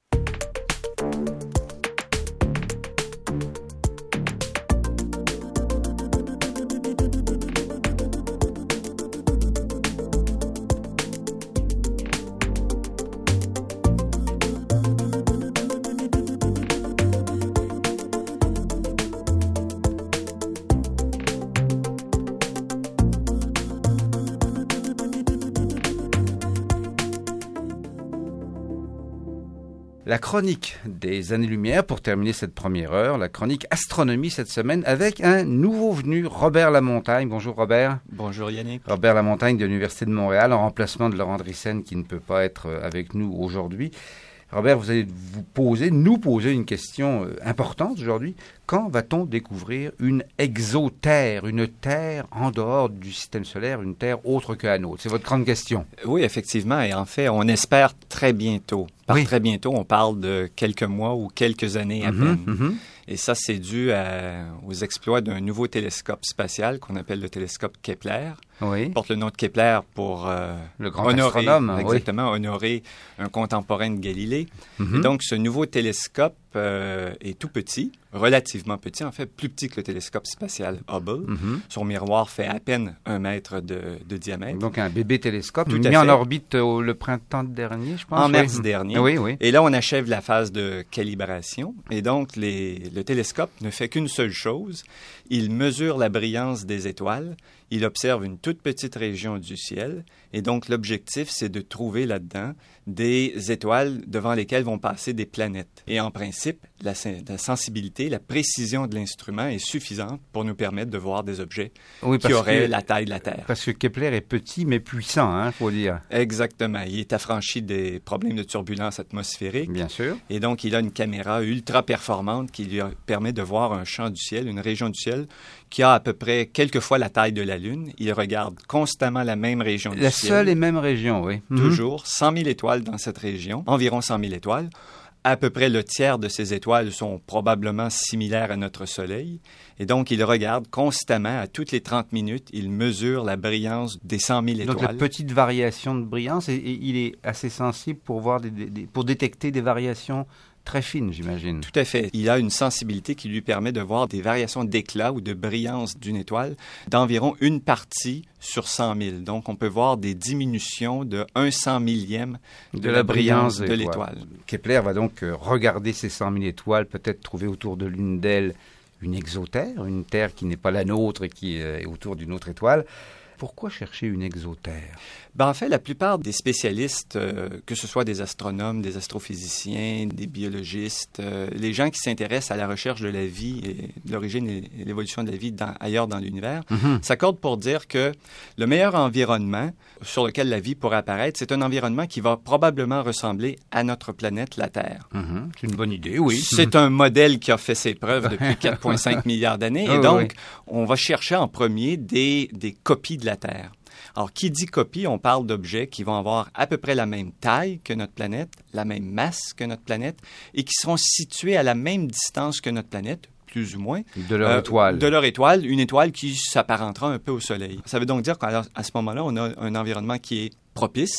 La chronique des années-lumière, pour terminer cette première heure, la chronique astronomie cette semaine avec un nouveau venu, Robert Lamontagne. Bonjour Robert. Bonjour Yannick. Robert Lamontagne de l'Université de Montréal, en remplacement de Laurent Drissen qui ne peut pas être avec nous aujourd'hui. Robert, vous allez vous poser, nous poser une question importante aujourd'hui. Quand va-t-on découvrir une exoterre, une terre en dehors du système solaire, une terre autre que la nôtre? C'est votre grande question. Oui, effectivement. Et en fait, on espère très bientôt. Par oui. très bientôt, on parle de quelques mois ou quelques années à mm-hmm, peine. Mm-hmm. Et ça, c'est dû à, aux exploits d'un nouveau télescope spatial qu'on appelle le télescope Kepler. Oui. Il porte le nom de Kepler pour euh, le grand honorer, astronome. Exactement, oui. honorer un contemporain de Galilée. Mm-hmm. Et donc, ce nouveau télescope euh, est tout petit, relativement petit, en fait, plus petit que le télescope spatial Hubble. Mm-hmm. Son miroir fait à peine un mètre de, de diamètre. Donc, un bébé télescope tout mis en orbite au, le printemps dernier, je pense. En oui. mars dernier. Oui, oui. Et là, on achève la phase de calibration. Et donc, les, le télescope ne fait qu'une seule chose. Il mesure la brillance des étoiles. Il observe une toute petite région du ciel. Et donc, l'objectif, c'est de trouver là-dedans des étoiles devant lesquelles vont passer des planètes. Et en principe, la, la sensibilité, la précision de l'instrument est suffisante pour nous permettre de voir des objets oui, qui auraient que, la taille de la Terre. Parce que Kepler est petit, mais puissant, hein, faut dire. Exactement. Il est affranchi des problèmes de turbulence atmosphérique. Bien sûr. Et donc, il a une caméra ultra performante qui lui permet de voir un champ du ciel, une région du ciel qui a à peu près quelques fois la taille de la Lune. Il regarde constamment la même région du la ciel. La seule et même région, oui. Toujours. cent mille étoiles dans cette région. Environ cent mille étoiles. À peu près le tiers de ces étoiles sont probablement similaires à notre Soleil. Et donc, il regarde constamment, à toutes les trente minutes, il mesure la brillance des cent mille étoiles. Donc, la petite variation de brillance, et, et il est assez sensible pour, voir des, des, pour détecter des variations très fines, j'imagine. Tout à fait. Il a une sensibilité qui lui permet de voir des variations d'éclat ou de brillance d'une étoile d'environ une partie sur cent mille. Donc, on peut voir des diminutions de un cent millième de, de la, la brillance, brillance de l'étoile. Kepler va donc regarder ces cent mille étoiles, peut-être trouver autour de l'une d'elles une exoterre, une terre qui n'est pas la nôtre et qui est autour d'une autre étoile. Pourquoi chercher une exoterre? Ben, en fait, la plupart des spécialistes, euh, que ce soit des astronomes, des astrophysiciens, des biologistes, euh, les gens qui s'intéressent à la recherche de la vie et de l'origine et l'évolution de la vie dans, ailleurs dans l'univers, mm-hmm. s'accordent pour dire que le meilleur environnement sur lequel la vie pourrait apparaître, c'est un environnement qui va probablement ressembler à notre planète, la Terre. Mm-hmm. C'est une bonne idée, oui. C'est un modèle qui a fait ses preuves depuis quatre virgule cinq milliards d'années. Et donc, oui. on va chercher en premier des, des copies de la Terre. Alors, qui dit copie, on parle d'objets qui vont avoir à peu près la même taille que notre planète, la même masse que notre planète, et qui seront situés à la même distance que notre planète, plus ou moins. De leur euh, étoile. De leur étoile, une étoile qui s'apparentera un peu au Soleil. Ça veut donc dire qu'à à ce moment-là, on a un environnement qui est propice,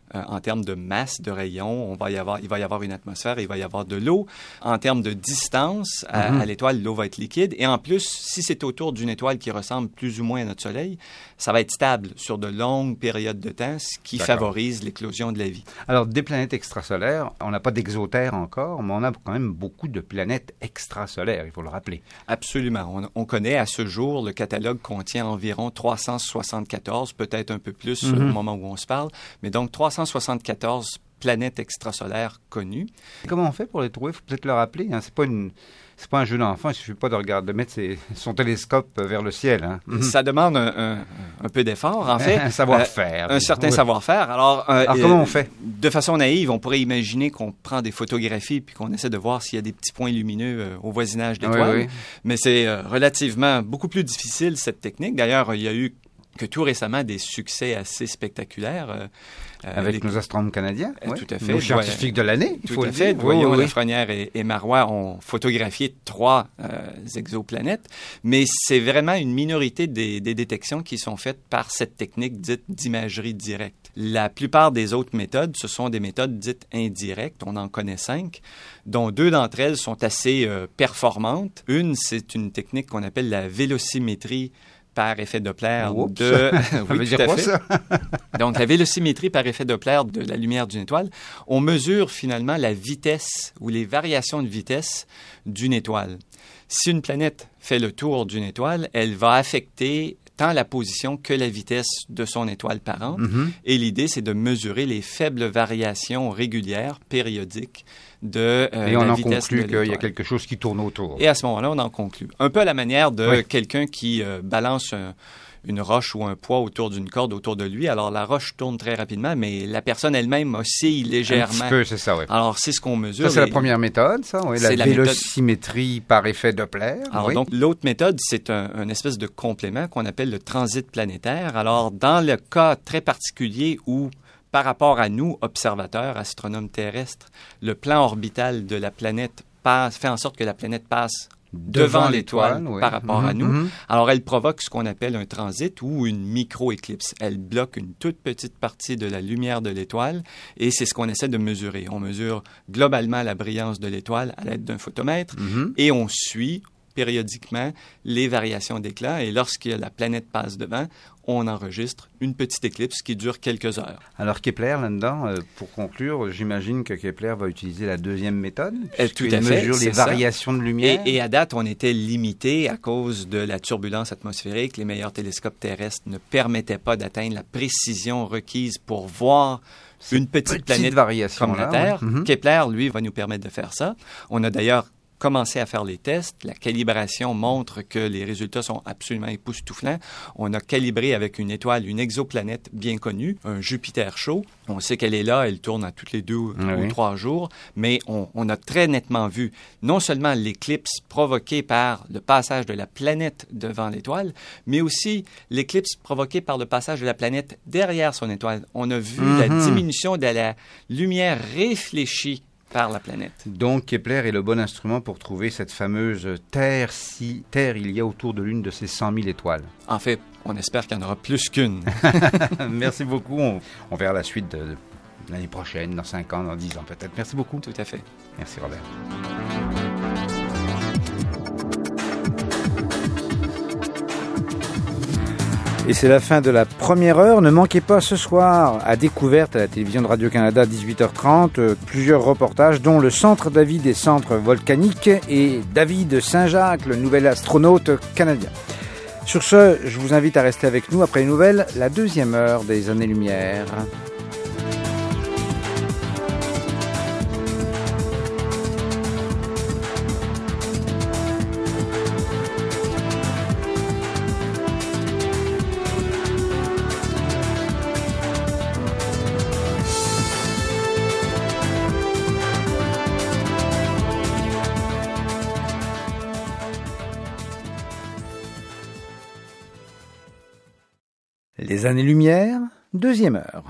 euh, en termes de masse de rayons. On va y avoir, il va y avoir une atmosphère, il va y avoir de l'eau. En termes de distance à, mm-hmm. à l'étoile, l'eau va être liquide. Et en plus, si c'est autour d'une étoile qui ressemble plus ou moins à notre Soleil, ça va être stable sur de longues périodes de temps, ce qui D'accord. favorise l'éclosion de la vie. Alors, des planètes extrasolaires, on n'a pas d'exotère encore, mais on a quand même beaucoup de planètes extrasolaires, il faut le rappeler. Absolument. On, on connaît à ce jour, le catalogue contient environ trois cent soixante-quatorze, peut-être un peu plus mm-hmm. au moment où on se parle, mais donc trois cent soixante-quatorze planètes extrasolaires connues. Comment on fait pour les trouver? Il faut peut-être le rappeler. Hein? C'est pas une... C'est pas un jeu d'enfant, il ne suffit pas de regarder, de mettre ses, son télescope vers le ciel. Hein. Ça demande un, un, un peu d'effort, en fait. Un savoir-faire. Euh, un certain oui. savoir-faire. Alors, euh, Alors comment on fait? De façon naïve, on pourrait imaginer qu'on prend des photographies puis qu'on essaie de voir s'il y a des petits points lumineux euh, au voisinage d'étoiles. Oui, oui. Mais c'est euh, relativement beaucoup plus difficile, cette technique. D'ailleurs, il y a eu que tout récemment des succès assez spectaculaires. Euh, Avec les... nos astronomes canadiens, euh, oui. Tout à fait. Nos scientifiques de l'année, il tout faut à le fait. dire. Doyon, oui, oui. Lafrenière et, et Marois ont photographié trois euh, exoplanètes, mais c'est vraiment une minorité des, des détections qui sont faites par cette technique dite d'imagerie directe. La plupart des autres méthodes, ce sont des méthodes dites indirectes. On en connaît cinq, dont deux d'entre elles sont assez euh, performantes. Une, c'est une technique qu'on appelle la vélocimétrie par effet Doppler Oups. de... Ça oui, veut dire tout à quoi, fait. ça? Donc, la vélocimétrie par effet Doppler de la lumière d'une étoile, on mesure finalement la vitesse ou les variations de vitesse d'une étoile. Si une planète fait le tour d'une étoile, elle va affecter tant la position que la vitesse de son étoile parente. Mm-hmm. Et l'idée, c'est de mesurer les faibles variations régulières, périodiques, de euh, Et on la en vitesse conclut de qu'il y a quelque chose qui tourne autour. Et à ce moment-là, on en conclut. Un peu à la manière de oui. quelqu'un qui euh, balance un, une roche ou un poids autour d'une corde autour de lui. Alors, la roche tourne très rapidement, mais la personne elle-même oscille légèrement. Un petit peu, c'est ça, oui. Alors, c'est ce qu'on mesure. Ça, c'est les... la première méthode, ça, oui, la, la vélocimétrie méthode... par effet Doppler. Alors, oui. donc, l'autre méthode, c'est un, un espèce de complément qu'on appelle le transit planétaire. Alors, dans le cas très particulier où par rapport à nous, observateurs, astronomes terrestres, le plan orbital de la planète passe, fait en sorte que la planète passe devant, devant l'étoile oui. par rapport mm-hmm. à nous. Mm-hmm. Alors, elle provoque ce qu'on appelle un transit ou une micro-éclipse. Elle bloque une toute petite partie de la lumière de l'étoile et c'est ce qu'on essaie de mesurer. On mesure globalement la brillance de l'étoile à l'aide d'un photomètre mm-hmm. et on suit périodiquement les variations d'éclat et lorsque la planète passe devant, on enregistre une petite éclipse qui dure quelques heures. Alors Kepler, là-dedans, euh, pour conclure, j'imagine que Kepler va utiliser la deuxième méthode, puisqu'il mesure les ça. variations de lumière. Et, et à date, on était limité à cause de la turbulence atmosphérique. Les meilleurs télescopes terrestres ne permettaient pas d'atteindre la précision requise pour voir Ces une petite, petite planète comme la Terre. Ouais. Mm-hmm. Kepler, lui, va nous permettre de faire ça. On a d'ailleurs commencé à faire les tests. La calibration montre que les résultats sont absolument époustouflants. On a calibré avec une étoile, une exoplanète bien connue, un Jupiter chaud. On sait qu'elle est là, elle tourne à tous les deux oui. ou trois jours, mais on, on a très nettement vu non seulement l'éclipse provoquée par le passage de la planète devant l'étoile, mais aussi l'éclipse provoquée par le passage de la planète derrière son étoile. On a vu mm-hmm. la diminution de la lumière réfléchie par la planète. Donc, Kepler est le bon instrument pour trouver cette fameuse Terre, si Terre il y a autour de l'une de ces cent mille étoiles. En fait, on espère qu'il y en aura plus qu'une. Merci beaucoup. On, on verra la suite de, de l'année prochaine, dans cinq ans, dans dix ans peut-être. Merci beaucoup. Tout à fait. Merci Robert. Et c'est la fin de la première heure. Ne manquez pas ce soir à Découverte à la télévision de Radio-Canada à dix-huit heures trente euh, plusieurs reportages dont le Centre David des centres volcaniques et David Saint-Jacques, le nouvel astronaute canadien. Sur ce, je vous invite à rester avec nous après les nouvelles, la deuxième heure des années-lumière. Les années-lumière, deuxième heure.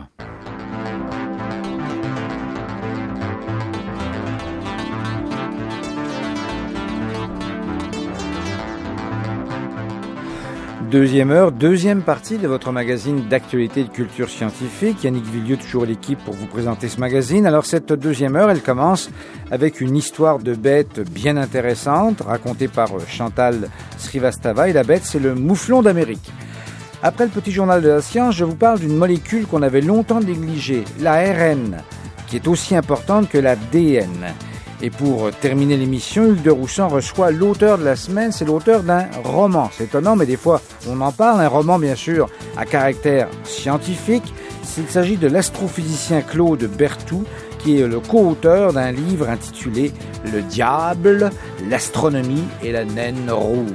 cette deuxième heure, deuxième partie de votre magazine d'actualité et de culture scientifique. Yannick Villieu, toujours l'équipe pour vous présenter ce magazine. Alors cette deuxième heure, elle commence avec une histoire de bête bien intéressante, racontée par Chantal Srivastava. Et la bête, c'est le mouflon d'Amérique. Après le petit journal de la science, je vous parle d'une molécule qu'on avait longtemps négligée, la R N, qui est aussi importante que la D N. Et pour terminer l'émission, Hugues de Roussan reçoit l'auteur de la semaine. C'est l'auteur d'un roman. C'est étonnant, mais des fois, on en parle. Un roman, bien sûr, à caractère scientifique. Il s'agit de l'astrophysicien Claude Berthoud, qui est le co-auteur d'un livre intitulé « Le diable, l'astronomie et la naine rouge ».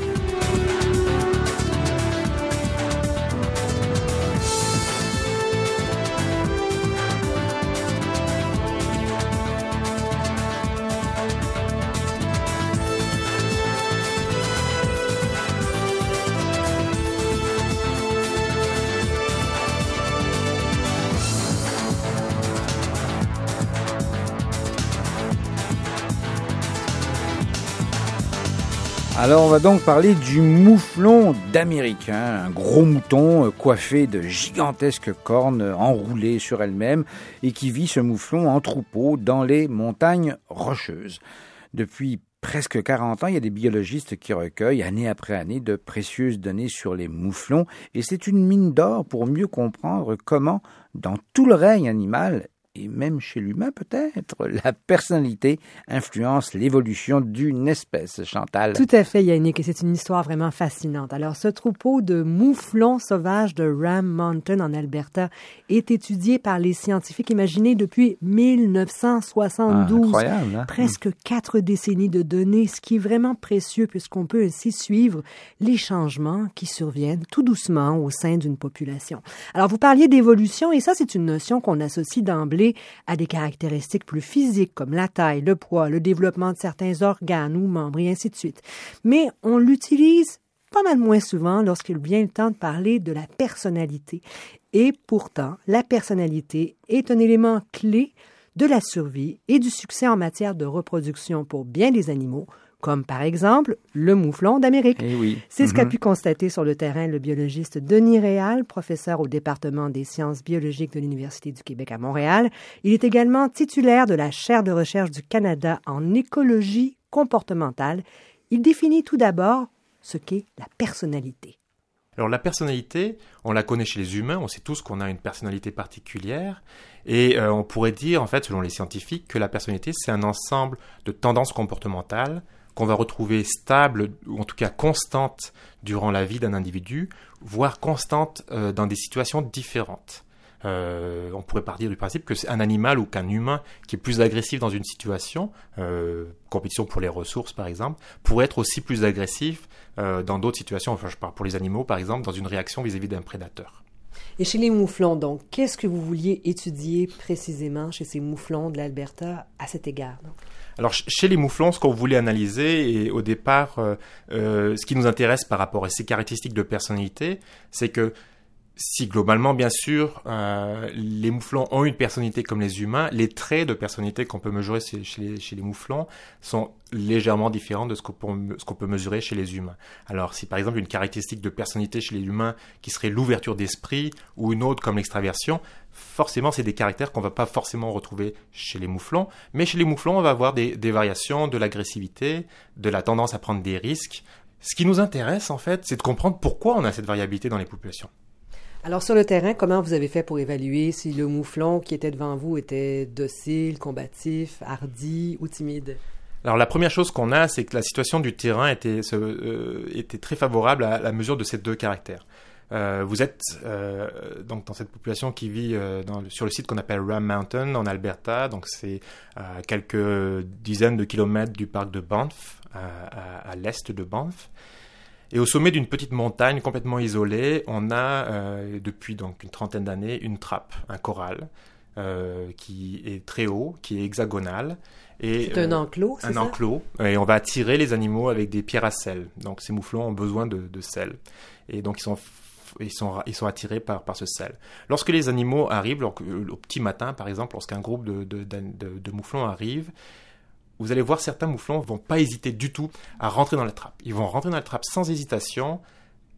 Alors, on va donc parler du mouflon d'Amérique, hein, un gros mouton euh, coiffé de gigantesques cornes euh, enroulées sur elles-mêmes et qui vit ce mouflon en troupeau dans les montagnes rocheuses. Depuis presque quarante ans, il y a des biologistes qui recueillent année après année de précieuses données sur les mouflons et c'est une mine d'or pour mieux comprendre comment, dans tout le règne animal, et même chez l'humain peut-être, la personnalité influence l'évolution d'une espèce, Chantal. Tout à fait, Yannick, et c'est une histoire vraiment fascinante. Alors, ce troupeau de mouflons sauvages de Ram Mountain en Alberta est étudié par les scientifiques, imaginez, depuis mille neuf cent soixante-douze. Ah, incroyable, hein? Presque quatre décennies de données, ce qui est vraiment précieux puisqu'on peut ainsi suivre les changements qui surviennent tout doucement au sein d'une population. Alors, vous parliez d'évolution, et ça, c'est une notion qu'on associe d'emblée à des caractéristiques plus physiques comme la taille, le poids, le développement de certains organes ou membres et ainsi de suite. Mais on l'utilise pas mal moins souvent lorsqu'il vient le temps de parler de la personnalité. Et pourtant, la personnalité est un élément clé de la survie et du succès en matière de reproduction pour bien des animaux, comme par exemple le mouflon d'Amérique. Eh oui. C'est ce Mm-hmm. qu'a pu constater sur le terrain le biologiste Denis Réal, professeur au département des sciences biologiques de l'Université du Québec à Montréal. Il est également titulaire de la chaire de recherche du Canada en écologie comportementale. Il définit tout d'abord ce qu'est la personnalité. Alors la personnalité, on la connaît chez les humains, on sait tous qu'on a une personnalité particulière et euh, on pourrait dire, en fait, selon les scientifiques, que la personnalité, c'est un ensemble de tendances comportementales qu'on va retrouver stables, ou en tout cas constantes durant la vie d'un individu, voire constantes euh, dans des situations différentes. Euh, on pourrait partir du principe que c'est un animal ou qu'un humain qui est plus agressif dans une situation, euh, compétition pour les ressources par exemple, pourrait être aussi plus agressif euh, dans d'autres situations, enfin je parle pour les animaux par exemple, dans une réaction vis-à-vis d'un prédateur. Et chez les mouflons, donc, qu'est-ce que vous vouliez étudier précisément chez ces mouflons de l'Alberta à cet égard? Donc? Alors, chez les mouflons, ce qu'on voulait analyser, et au départ, euh, euh, ce qui nous intéresse par rapport à ces caractéristiques de personnalité, c'est que si globalement, bien sûr, euh, les mouflons ont une personnalité comme les humains, les traits de personnalité qu'on peut mesurer chez, chez, les, chez les mouflons sont légèrement différents de ce qu'on, peut, ce qu'on peut mesurer chez les humains. Alors, si par exemple une caractéristique de personnalité chez les humains qui serait l'ouverture d'esprit ou une autre comme l'extraversion, forcément, c'est des caractères qu'on ne va pas forcément retrouver chez les mouflons. Mais chez les mouflons, on va avoir des, des variations de l'agressivité, de la tendance à prendre des risques. Ce qui nous intéresse, en fait, c'est de comprendre pourquoi on a cette variabilité dans les populations. Alors, sur le terrain, comment vous avez fait pour évaluer si le mouflon qui était devant vous était docile, combatif, hardi ou timide? Alors, la première chose qu'on a, c'est que la situation du terrain était, euh, était très favorable à la mesure de ces deux caractères. Euh, vous êtes euh, donc dans cette population qui vit euh, dans, sur le site qu'on appelle Ram Mountain en Alberta, donc c'est à quelques dizaines de kilomètres du parc de Banff, à, à, à l'est de Banff. Et au sommet d'une petite montagne complètement isolée, on a euh, depuis donc une trentaine d'années une trappe, un corral euh, qui est très haut, qui est hexagonal. Et, c'est un euh, enclos, c'est un ça? Un enclos. Et on va attirer les animaux avec des pierres à sel. Donc ces mouflons ont besoin de, de sel. Et donc ils sont Ils sont, ils sont attirés par, par ce sel. Lorsque les animaux arrivent, au petit matin par exemple, lorsqu'un groupe de, de, de, de, de mouflons arrive, vous allez voir certains mouflons ne vont pas hésiter du tout à rentrer dans la trappe. Ils vont rentrer dans la trappe sans hésitation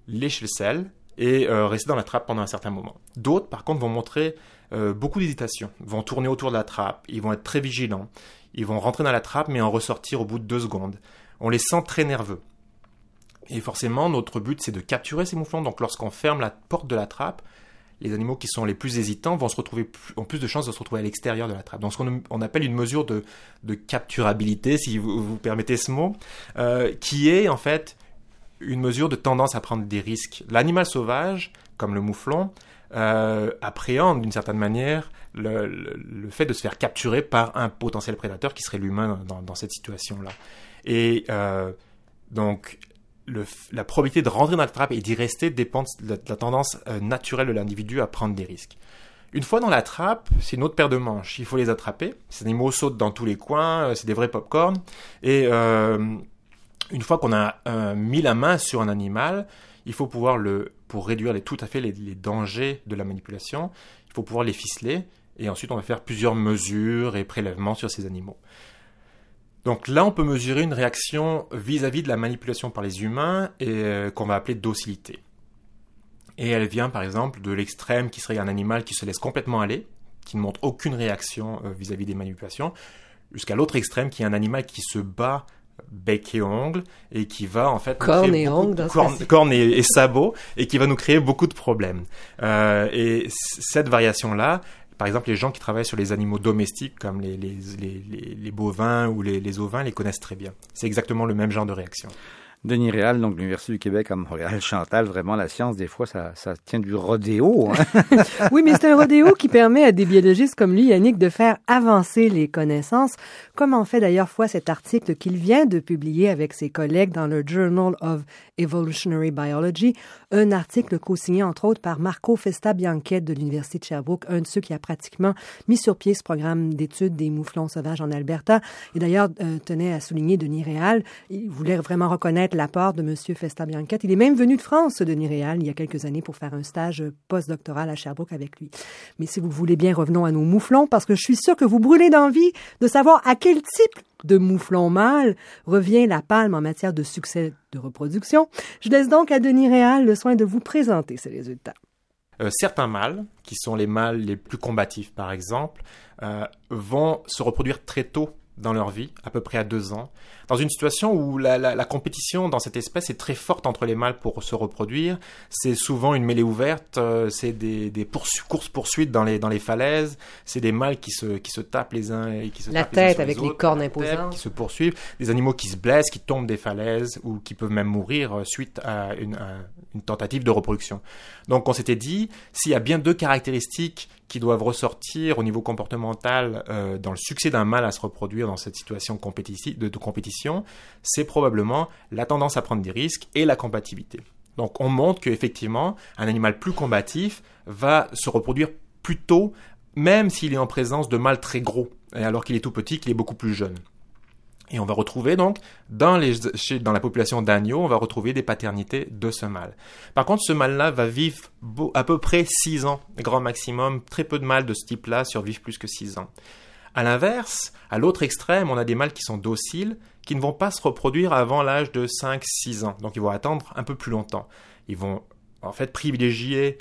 lécher le sel et euh, rester dans la trappe pendant un certain moment. D'autres, par contre, vont montrer euh, beaucoup d'hésitation, vont tourner autour de la trappe, ils vont être très vigilants, ils vont rentrer dans la trappe mais en ressortir au bout de deux secondes. On les sent très nerveux. Et forcément, notre but, c'est de capturer ces mouflons. Donc, lorsqu'on ferme la porte de la trappe, les animaux qui sont les plus hésitants vont se retrouver plus, ont plus de chances de se retrouver à l'extérieur de la trappe. Donc, ce qu'on on appelle une mesure de, de capturabilité, si vous, vous permettez ce mot, euh, qui est en fait une mesure de tendance à prendre des risques. L'animal sauvage, comme le mouflon, euh, appréhende d'une certaine manière le, le, le fait de se faire capturer par un potentiel prédateur qui serait l'humain dans, dans cette situation-là. Et euh, donc, le, la probabilité de rentrer dans la trappe et d'y rester dépend de la, de la tendance euh, naturelle de l'individu à prendre des risques. Une fois dans la trappe, c'est une autre paire de manches. Il faut les attraper. Ces animaux sautent dans tous les coins, euh, c'est des vrais pop-corn. Et euh, une fois qu'on a euh, mis la main sur un animal, il faut pouvoir le, pour réduire les, tout à fait les, les dangers de la manipulation, il faut pouvoir les ficeler. Et ensuite, on va faire plusieurs mesures et prélèvements sur ces animaux. Donc là, on peut mesurer une réaction vis-à-vis de la manipulation par les humains et euh, qu'on va appeler docilité. Et elle vient par exemple de l'extrême qui serait un animal qui se laisse complètement aller, qui ne montre aucune réaction euh, vis-à-vis des manipulations, jusqu'à l'autre extrême qui est un animal qui se bat bec et ongles et qui va en fait cornes et ongles, de, cornes, cornes et, et sabots et qui va nous créer beaucoup de problèmes. Euh, et c- cette variation-là, par exemple, les gens qui travaillent sur les animaux domestiques, comme les, les, les, les, les bovins ou les, les ovins, les connaissent très bien. C'est exactement le même genre de réaction. Denis Réal, donc l'Université du Québec à Montréal. Chantal, vraiment, la science, des fois, ça, ça tient du rodéo. Hein? Oui, mais c'est un rodéo qui permet à des biologistes comme lui, Yannick, de faire avancer les connaissances, comme en fait d'ailleurs foi cet article qu'il vient de publier avec ses collègues dans le Journal of Evolutionary Biology, un article co-signé entre autres par Marco Festa-Bianchette de l'Université de Sherbrooke, un de ceux qui a pratiquement mis sur pied ce programme d'études des mouflons sauvages en Alberta. Et d'ailleurs, euh, tenait à souligner Denis Réal, il voulait vraiment reconnaître l'apport de M. Festa-Bianchette. Il est même venu de France, Denis Réal, il y a quelques années pour faire un stage postdoctoral à Sherbrooke avec lui. Mais si vous voulez bien, revenons à nos mouflons, parce que je suis sûre que vous brûlez d'envie de savoir à quel type de mouflon mâle revient la palme en matière de succès de reproduction. Je laisse donc à Denis Réal le soin de vous présenter ces résultats. Euh, certains mâles, qui sont les mâles les plus combatifs par exemple, euh, vont se reproduire très tôt dans leur vie, à peu près à deux ans, dans une situation où la, la, la compétition dans cette espèce est très forte entre les mâles pour se reproduire. C'est souvent une mêlée ouverte, euh, c'est des, des poursu- courses-poursuites dans les, dans les falaises, c'est des mâles qui se, qui se tapent les uns et qui se la tapent les uns tête sur avec les, les autres, cornes la imposantes, tête, qui se poursuivent, des animaux qui se blessent, qui tombent des falaises ou qui peuvent même mourir suite à une, à une tentative de reproduction. Donc on s'était dit, s'il y a bien deux caractéristiques qui doivent ressortir au niveau comportemental euh, dans le succès d'un mâle à se reproduire dans cette situation compétition, de, de compétition, c'est probablement la tendance à prendre des risques et la compatibilité. Donc on montre qu'effectivement, un animal plus combatif va se reproduire plus tôt, même s'il est en présence de mâles très gros, et alors qu'il est tout petit, qu'il est beaucoup plus jeune. Et on va retrouver donc, dans, les, chez, dans la population d'agneaux, on va retrouver des paternités de ce mâle. Par contre, ce mâle-là va vivre beau, à peu près six ans, grand maximum. Très peu de mâles de ce type-là survivent plus que six ans. À l'inverse, à l'autre extrême, on a des mâles qui sont dociles, qui ne vont pas se reproduire avant l'âge de cinq six ans. Donc ils vont attendre un peu plus longtemps. Ils vont en fait privilégier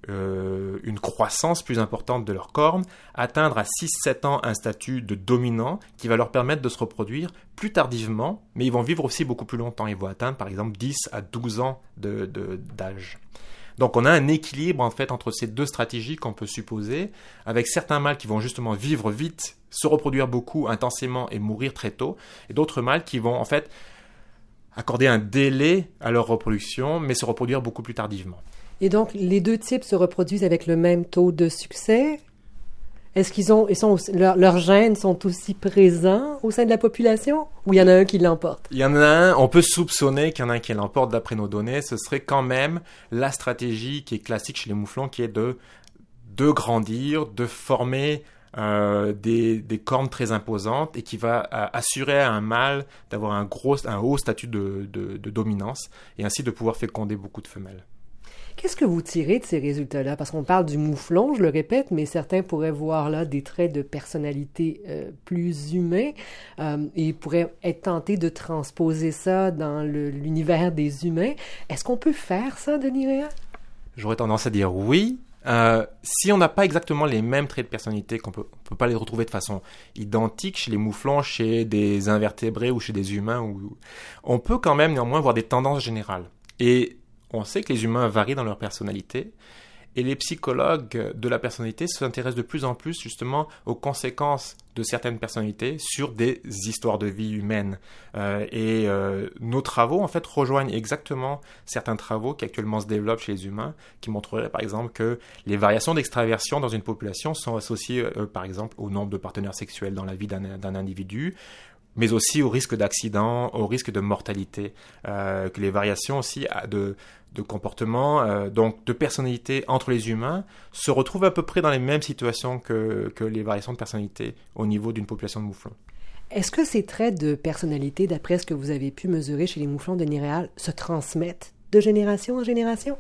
Euh, une croissance plus importante de leurs cornes, atteindre à six sept ans un statut de dominant qui va leur permettre de se reproduire plus tardivement, mais ils vont vivre aussi beaucoup plus longtemps. Ils vont atteindre par exemple dix à douze ans de, de, d'âge. Donc on a un équilibre en fait entre ces deux stratégies qu'on peut supposer, avec certains mâles qui vont justement vivre vite, se reproduire beaucoup, intensément et mourir très tôt, et d'autres mâles qui vont en fait accorder un délai à leur reproduction, mais se reproduire beaucoup plus tardivement. Et donc, les deux types se reproduisent avec le même taux de succès? Est-ce qu'ils ont, ils sont aussi, leur, leurs gènes sont aussi présents au sein de la population? Ou il y en a un qui l'emporte? Il y en a un, on peut soupçonner qu'il y en a un qui l'emporte d'après nos données. Ce serait quand même la stratégie qui est classique chez les mouflons, qui est de, de grandir, de former euh, des, des cornes très imposantes et qui va à, assurer à un mâle d'avoir un, gros, un haut statut de, de, de dominance et ainsi de pouvoir féconder beaucoup de femelles. Qu'est-ce que vous tirez de ces résultats-là? Parce qu'on parle du mouflon, je le répète, mais certains pourraient voir là des traits de personnalité euh, plus humains euh, et pourraient être tentés de transposer ça dans le, l'univers des humains. Est-ce qu'on peut faire ça, Denis Réal? J'aurais tendance à dire oui. Euh, si on n'a pas exactement les mêmes traits de personnalité, qu'on peut, on peut pas les retrouver de façon identique chez les mouflons, chez des invertébrés ou chez des humains, ou, on peut quand même néanmoins voir des tendances générales. Et on sait que les humains varient dans leur personnalité. Et les psychologues de la personnalité s'intéressent de plus en plus justement aux conséquences de certaines personnalités sur des histoires de vie humaines. Euh, et euh, nos travaux, en fait, rejoignent exactement certains travaux qui actuellement se développent chez les humains, qui montreraient par exemple que les variations d'extraversion dans une population sont associées, euh, par exemple, au nombre de partenaires sexuels dans la vie d'un, d'un individu, mais aussi au risque d'accident, au risque de mortalité, euh, que les variations aussi de, de comportement, euh, donc de personnalité entre les humains, se retrouvent à peu près dans les mêmes situations que, que les variations de personnalité au niveau d'une population de mouflons. Est-ce que ces traits de personnalité, d'après ce que vous avez pu mesurer chez les mouflons de Denis Réal, se transmettent de génération en génération?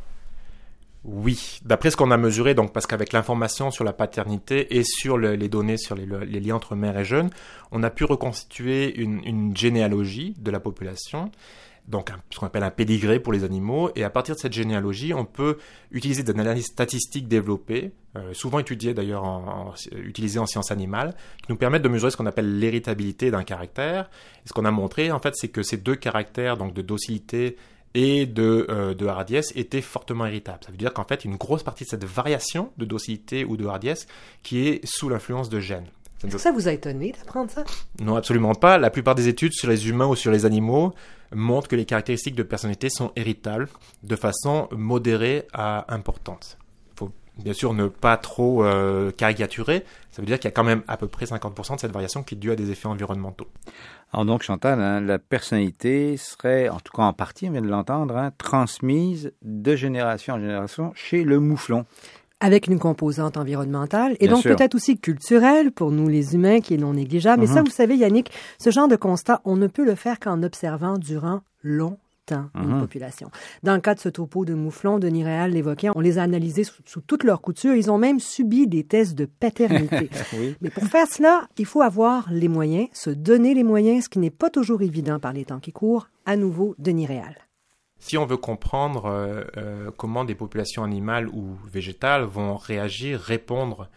Oui, d'après ce qu'on a mesuré, donc parce qu'avec l'information sur la paternité et sur le, les données sur les, les liens entre mère et jeune, on a pu reconstituer une, une généalogie de la population, donc un, ce qu'on appelle un pédigré pour les animaux, et à partir de cette généalogie, on peut utiliser des analyses statistiques développées, euh, souvent étudiées d'ailleurs, en, en, utilisées en sciences animales, qui nous permettent de mesurer ce qu'on appelle l'héritabilité d'un caractère. Et ce qu'on a montré, en fait, c'est que ces deux caractères, donc de docilité et de, euh, de hardiesse, étaient fortement héritables. Ça veut dire qu'en fait, une grosse partie de cette variation de docilité ou de hardiesse qui est sous l'influence de gènes. Est-ce que ça vous a étonné d'apprendre ça? Non, absolument pas. La plupart des études sur les humains ou sur les animaux montrent que les caractéristiques de personnalité sont héritables de façon modérée à importante. Il faut bien sûr ne pas trop euh, caricaturer. Ça veut dire qu'il y a quand même à peu près cinquante pour cent de cette variation qui est due à des effets environnementaux. Alors donc, Chantal, hein, la personnalité serait, en tout cas en partie, on vient de l'entendre, hein, transmise de génération en génération chez le mouflon. Avec une composante environnementale et Bien donc sûr. peut-être aussi culturelle pour nous les humains qui est non négligeable. Mais Mm-hmm. ça, vous savez, Yannick, ce genre de constat, on ne peut le faire qu'en observant durant longtemps une Mm-hmm. population. Dans le cas de ce topo de mouflons, Denis Réal l'évoquait, on les a analysés sous, sous toutes leurs coutures. Ils ont même subi des tests de paternité. Oui. Mais pour faire cela, il faut avoir les moyens, se donner les moyens, ce qui n'est pas toujours évident par les temps qui courent. À nouveau, Denis Réal. Si on veut comprendre euh, euh, comment des populations animales ou végétales vont réagir, répondre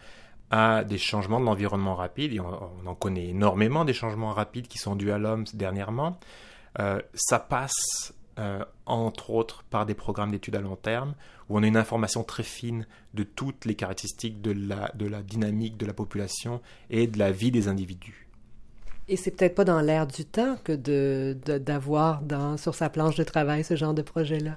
à des changements de l'environnement rapide, et on, on en connaît énormément des changements rapides qui sont dus à l'homme dernièrement, euh, ça passe euh, entre autres par des programmes d'études à long terme où on a une information très fine de toutes les caractéristiques de la, de la dynamique de la population et de la vie des individus. Et c'est peut-être pas dans l'air du temps que de, de, d'avoir dans, sur sa planche de travail ce genre de projet-là.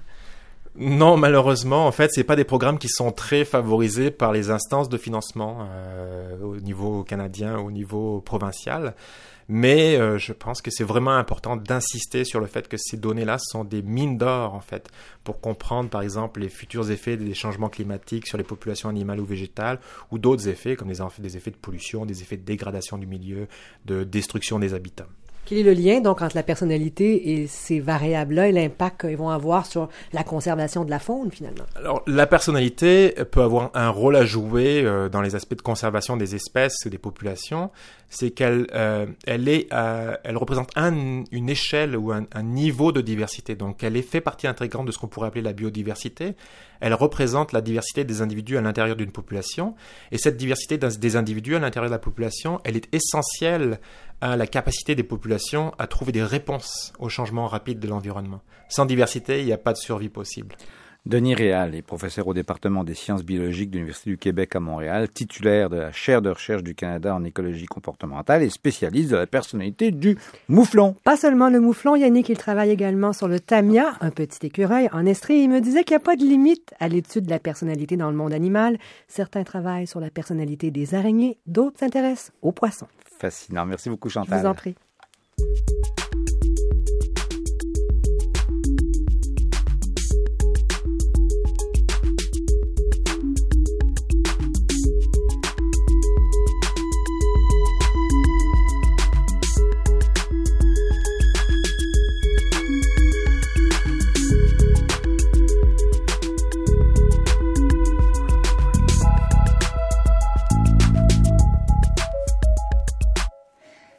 Non, malheureusement, en fait, c'est pas des programmes qui sont très favorisés par les instances de financement euh, au niveau canadien, au niveau provincial. Mais euh, je pense que c'est vraiment important d'insister sur le fait que ces données-là sont des mines d'or, en fait, pour comprendre, par exemple, les futurs effets des changements climatiques sur les populations animales ou végétales, ou d'autres effets, comme des, des effets de pollution, des effets de dégradation du milieu, de destruction des habitats. Quel est le lien, donc, entre la personnalité et ces variables-là et l'impact qu'ils vont avoir sur la conservation de la faune, finalement? Alors, la personnalité peut avoir un rôle à jouer euh, dans les aspects de conservation des espèces et des populations. C'est qu'elle euh, elle est, euh, elle représente un, une échelle ou un, un niveau de diversité. Donc, elle est fait partie intégrante de ce qu'on pourrait appeler la biodiversité. Elle représente la diversité des individus à l'intérieur d'une population. Et cette diversité des individus à l'intérieur de la population, elle est essentielle à la capacité des populations à trouver des réponses aux changements rapides de l'environnement. Sans diversité, il n'y a pas de survie possible. Denis Réal est professeur au département des sciences biologiques de l'Université du Québec à Montréal, titulaire de la chaire de recherche du Canada en écologie comportementale et spécialiste de la personnalité du mouflon. Pas seulement le mouflon, Yannick, il travaille également sur le tamia, un petit écureuil en Estrie. Il me disait qu'il n'y a pas de limite à l'étude de la personnalité dans le monde animal. Certains travaillent sur la personnalité des araignées, d'autres s'intéressent aux poissons. Fascinant. Merci beaucoup, Chantal. Je vous en prie.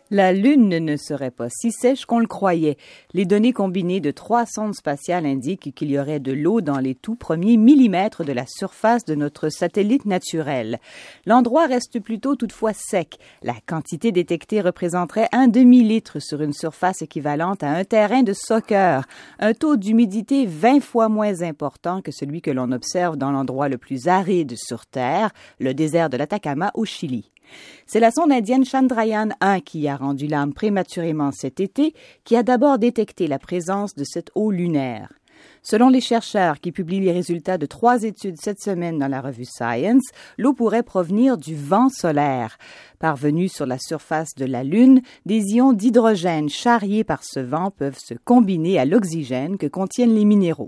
La Lune ne serait pas si sèche qu'on le croyait. Les données combinées de trois sondes spatiales indiquent qu'il y aurait de l'eau dans les tout premiers millimètres de la surface de notre satellite naturel. L'endroit reste plutôt toutefois sec. La quantité détectée représenterait un demi-litre sur une surface équivalente à un terrain de soccer. Un taux d'humidité vingt fois moins important que celui que l'on observe dans l'endroit le plus aride sur Terre, le désert de l'Atacama au Chili. C'est la sonde indienne Chandrayaan un qui a rendu l'âme prématurément cet été, qui a d'abord détecté la présence de cette eau lunaire. Selon les chercheurs qui publient les résultats de trois études cette semaine dans la revue Science, l'eau pourrait provenir du vent solaire. Parvenus sur la surface de la Lune, des ions d'hydrogène charriés par ce vent peuvent se combiner à l'oxygène que contiennent les minéraux.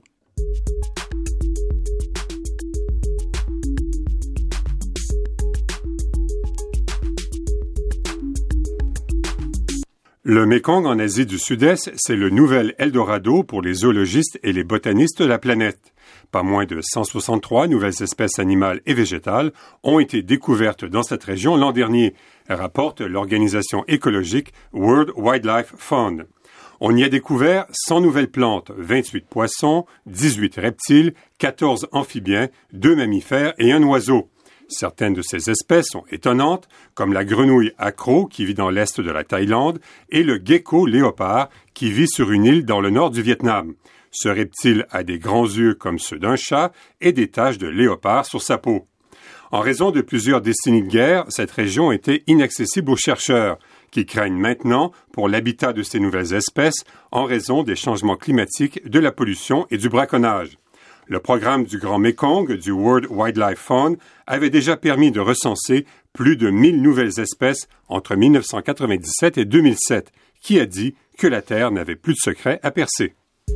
Le Mékong en Asie du Sud-Est, c'est le nouvel Eldorado pour les zoologistes et les botanistes de la planète. Pas moins de cent soixante-trois nouvelles espèces animales et végétales ont été découvertes dans cette région l'an dernier, rapporte l'organisation écologique World Wildlife Fund. On y a découvert cent nouvelles plantes, vingt-huit poissons, dix-huit reptiles, quatorze amphibiens, deux mammifères et un oiseau. Certaines de ces espèces sont étonnantes, comme la grenouille accro qui vit dans l'est de la Thaïlande et le gecko léopard qui vit sur une île dans le nord du Vietnam. Ce reptile a des grands yeux comme ceux d'un chat et des taches de léopard sur sa peau. En raison de plusieurs décennies de guerre, cette région était inaccessible aux chercheurs, qui craignent maintenant pour l'habitat de ces nouvelles espèces en raison des changements climatiques, de la pollution et du braconnage. Le programme du Grand Mékong du World Wildlife Fund avait déjà permis de recenser plus de mille nouvelles espèces entre mille neuf cent quatre-vingt-dix-sept et deux mille sept, qui a dit que la Terre n'avait plus de secret à percer.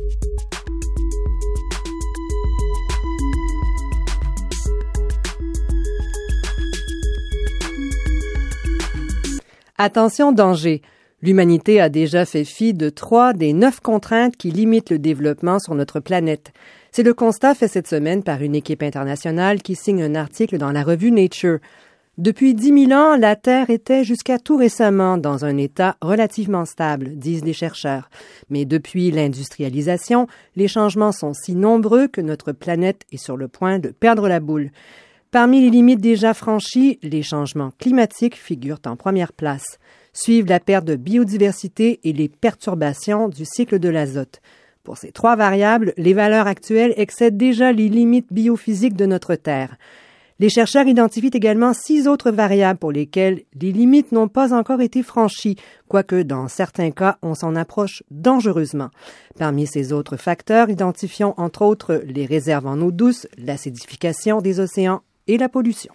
Attention, danger. L'humanité a déjà fait fi de trois des neuf contraintes qui limitent le développement sur notre planète. C'est le constat fait cette semaine par une équipe internationale qui signe un article dans la revue Nature. Depuis dix mille ans, la Terre était jusqu'à tout récemment dans un état relativement stable, disent les chercheurs. Mais depuis l'industrialisation, les changements sont si nombreux que notre planète est sur le point de perdre la boule. Parmi les limites déjà franchies, les changements climatiques figurent en première place. Suivent la perte de biodiversité et les perturbations du cycle de l'azote. Pour ces trois variables, les valeurs actuelles excèdent déjà les limites biophysiques de notre Terre. Les chercheurs identifient également six autres variables pour lesquelles les limites n'ont pas encore été franchies, quoique dans certains cas, on s'en approche dangereusement. Parmi ces autres facteurs, identifions entre autres les réserves en eau douce, l'acidification des océans et la pollution.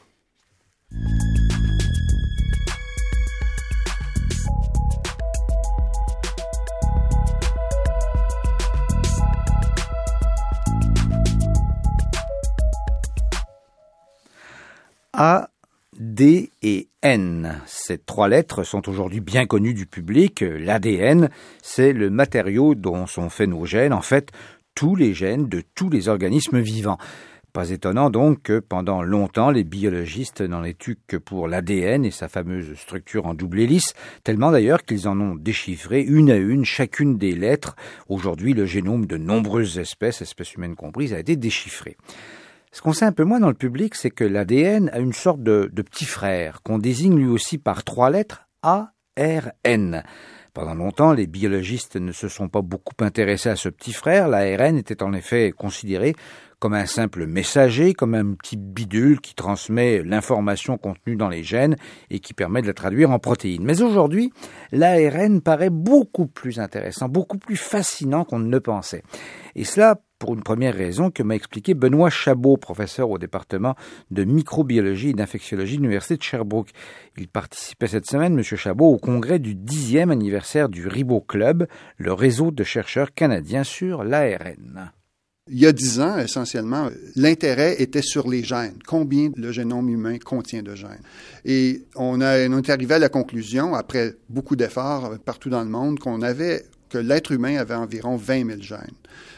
A, D et N. Ces trois lettres sont aujourd'hui bien connues du public. L'A D N, c'est le matériau dont sont faits nos gènes, en fait, tous les gènes de tous les organismes vivants. Pas étonnant donc que pendant longtemps, les biologistes n'en aient eu que pour l'A D N et sa fameuse structure en double hélice, tellement d'ailleurs qu'ils en ont déchiffré une à une chacune des lettres. Aujourd'hui, le génome de nombreuses espèces, espèces humaines comprises, a été déchiffré. Ce qu'on sait un peu moins dans le public, c'est que l'A D N a une sorte de, de petit frère, qu'on désigne lui aussi par trois lettres, A R N. Pendant longtemps, les biologistes ne se sont pas beaucoup intéressés à ce petit frère. L'A R N était en effet considéré comme un simple messager, comme un petit bidule qui transmet l'information contenue dans les gènes et qui permet de la traduire en protéines. Mais aujourd'hui, l'A R N paraît beaucoup plus intéressant, beaucoup plus fascinant qu'on ne le pensait. Et cela pour une première raison que m'a expliqué Benoît Chabot, professeur au département de microbiologie et d'infectiologie de l'Université de Sherbrooke. Il participait cette semaine, M. Chabot, au congrès du dixième anniversaire du Ribot Club, le réseau de chercheurs canadiens sur l'A R N. Il y a dix ans, essentiellement, l'intérêt était sur les gènes. Combien le génome humain contient de gènes? Et on, a, on est arrivé à la conclusion, après beaucoup d'efforts partout dans le monde, qu'on avait, que l'être humain avait environ vingt mille gènes.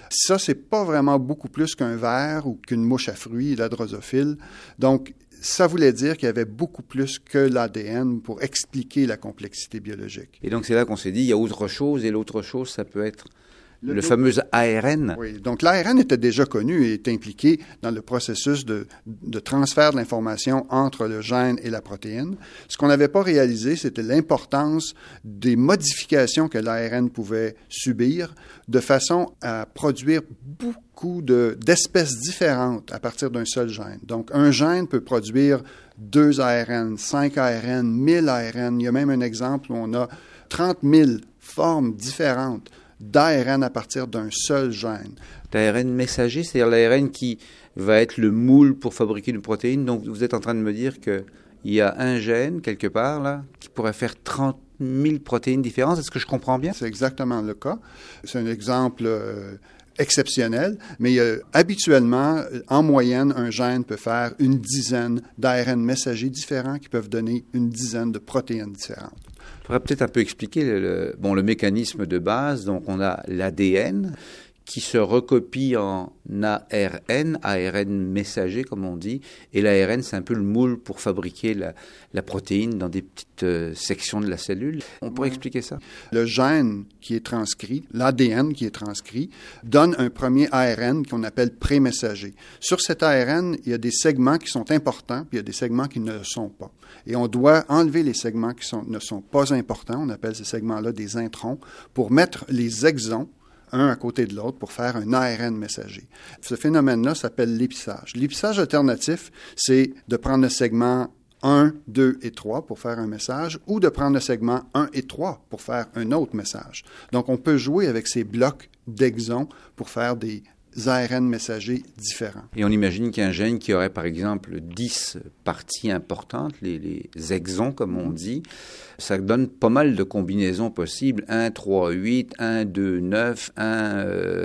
Ça, c'est pas vraiment beaucoup plus qu'un ver ou qu'une mouche à fruits, la drosophile. Donc, ça voulait dire qu'il y avait beaucoup plus que l'A D N pour expliquer la complexité biologique. Et donc, c'est là qu'on s'est dit, il y a autre chose, et l'autre chose, ça peut être le, le do... fameux A R N. Oui, donc l'A R N était déjà connu et est impliqué dans le processus de, de transfert de l'information entre le gène et la protéine. Ce qu'on n'avait pas réalisé, c'était l'importance des modifications que l'A R N pouvait subir de façon à produire beaucoup de, d'espèces différentes à partir d'un seul gène. Donc, un gène peut produire deux A R N, cinq A R N, mille A R N. Il y a même un exemple où on a trente mille formes différentes d'A R N à partir d'un seul gène. L'A R N messager, c'est-à-dire l'A R N qui va être le moule pour fabriquer une protéine. Donc, vous êtes en train de me dire qu'il y a un gène, quelque part, là, qui pourrait faire trente mille protéines différentes. Est-ce que je comprends bien? C'est exactement le cas. C'est un exemple euh, exceptionnel, mais euh, habituellement, en moyenne, un gène peut faire une dizaine d'A R N messagers différents qui peuvent donner une dizaine de protéines différentes. Je pourrais peut-être un peu expliquer le, le, bon, le mécanisme de base. Donc, on a l'A D N qui se recopie en A R N, A R N messager, comme on dit. Et l'A R N, c'est un peu le moule pour fabriquer la, la protéine dans des petites euh, sections de la cellule. On pourrait ouais. expliquer ça? Le gène qui est transcrit, l'A D N qui est transcrit, donne un premier A R N qu'on appelle pré-messager. Sur cet A R N, il y a des segments qui sont importants, puis il y a des segments qui ne le sont pas. Et on doit enlever les segments qui sont, ne sont pas importants, on appelle ces segments-là des introns, pour mettre les exons un à côté de l'autre pour faire un A R N messager. Ce phénomène-là s'appelle l'épissage. L'épissage alternatif, c'est de prendre le segment un, deux et trois pour faire un message ou de prendre le segment un et trois pour faire un autre message. Donc, on peut jouer avec ces blocs d'exons pour faire des A R N messagers différents. Et on imagine qu'un gène qui aurait, par exemple, dix parties importantes, les, les exons, comme on dit, ça donne pas mal de combinaisons possibles. un, trois, huit, un, deux, neuf, un,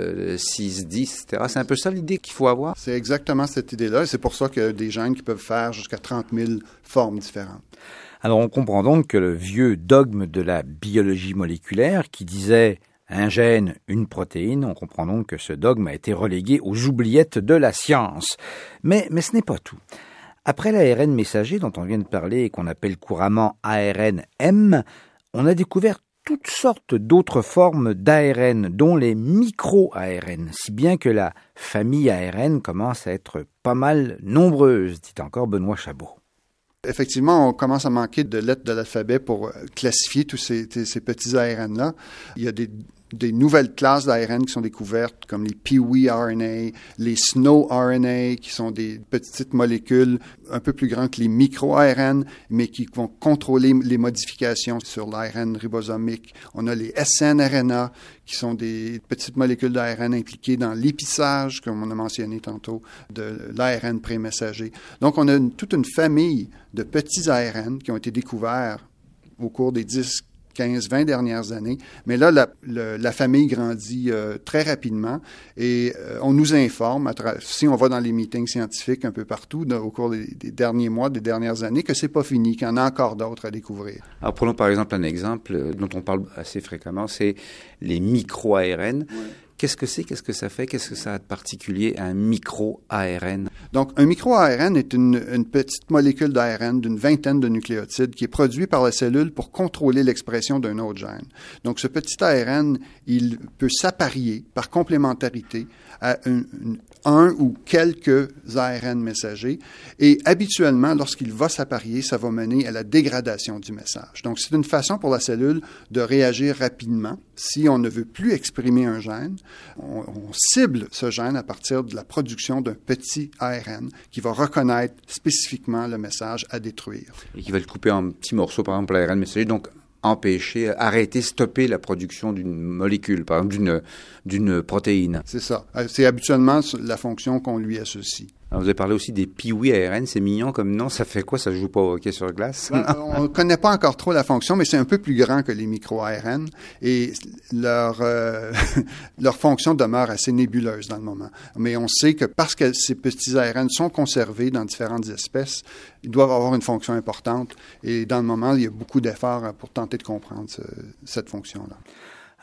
six, dix, et cetera. C'est un peu ça l'idée qu'il faut avoir? C'est exactement cette idée-là. C'est pour ça qu'il y a des gènes qui peuvent faire jusqu'à trente mille formes différentes. Alors, on comprend donc que le vieux dogme de la biologie moléculaire qui disait un gène, une protéine, on comprend donc que ce dogme a été relégué aux oubliettes de la science. Mais, mais ce n'est pas tout. Après l'A R N messager dont on vient de parler et qu'on appelle couramment A R N M, on a découvert toutes sortes d'autres formes d'A R N, dont les micro-A R N, si bien que la famille A R N commence à être pas mal nombreuse, dit encore Benoît Chabot. Effectivement, on commence à manquer de lettres de l'alphabet pour classifier tous ces, ces petits A R N-là. Il y a des, des nouvelles classes d'A R N qui sont découvertes, comme les Pee-wee R N A, les Snow R N A, qui sont des petites molécules un peu plus grandes que les micro-A R N, mais qui vont contrôler les modifications sur l'A R N ribosomique. On a les S N R N A, qui sont des petites molécules d'A R N impliquées dans l'épissage, comme on a mentionné tantôt, de l'A R N pré-messager. Donc, on a une, toute une famille de petits A R N qui ont été découverts au cours des dix, quinze, vingt dernières années. Mais là, la, la, la famille grandit euh, très rapidement et euh, on nous informe, à tra- si on va dans les meetings scientifiques un peu partout dans, au cours des, des derniers mois, des dernières années, que c'est pas fini, qu'il y en a encore d'autres à découvrir. Alors, prenons par exemple un exemple dont on parle assez fréquemment, c'est les micro-A R N. Ouais. Qu'est-ce que c'est? Qu'est-ce que ça fait? Qu'est-ce que ça a de particulier, un micro-A R N? Donc, un micro-A R N est une, une petite molécule d'A R N d'une vingtaine de nucléotides qui est produit par la cellule pour contrôler l'expression d'un autre gène. Donc, ce petit A R N, il peut s'apparier par complémentarité à un, un ou quelques A R N messagers. Et habituellement, lorsqu'il va s'apparier, ça va mener à la dégradation du message. Donc, c'est une façon pour la cellule de réagir rapidement. Si on ne veut plus exprimer un gène, on, on cible ce gène à partir de la production d'un petit A R N qui va reconnaître spécifiquement le message à détruire. Et qui va le couper en petits morceaux, par exemple, l'A R N messager, donc empêcher, arrêter, stopper la production d'une molécule, par exemple d'une, d'une protéine. C'est ça. C'est habituellement la fonction qu'on lui associe. Alors vous avez parlé aussi des Pee-wee A R N, c'est mignon comme nom, ça fait quoi? Ça joue pas au hockey sur glace? Ben, on ne connaît pas encore trop la fonction, mais c'est un peu plus grand que les micro-A R N et leur, euh, leur fonction demeure assez nébuleuse dans le moment. Mais on sait que parce que ces petits A R N sont conservés dans différentes espèces, ils doivent avoir une fonction importante et dans le moment, il y a beaucoup d'efforts pour tenter de comprendre ce, cette fonction-là.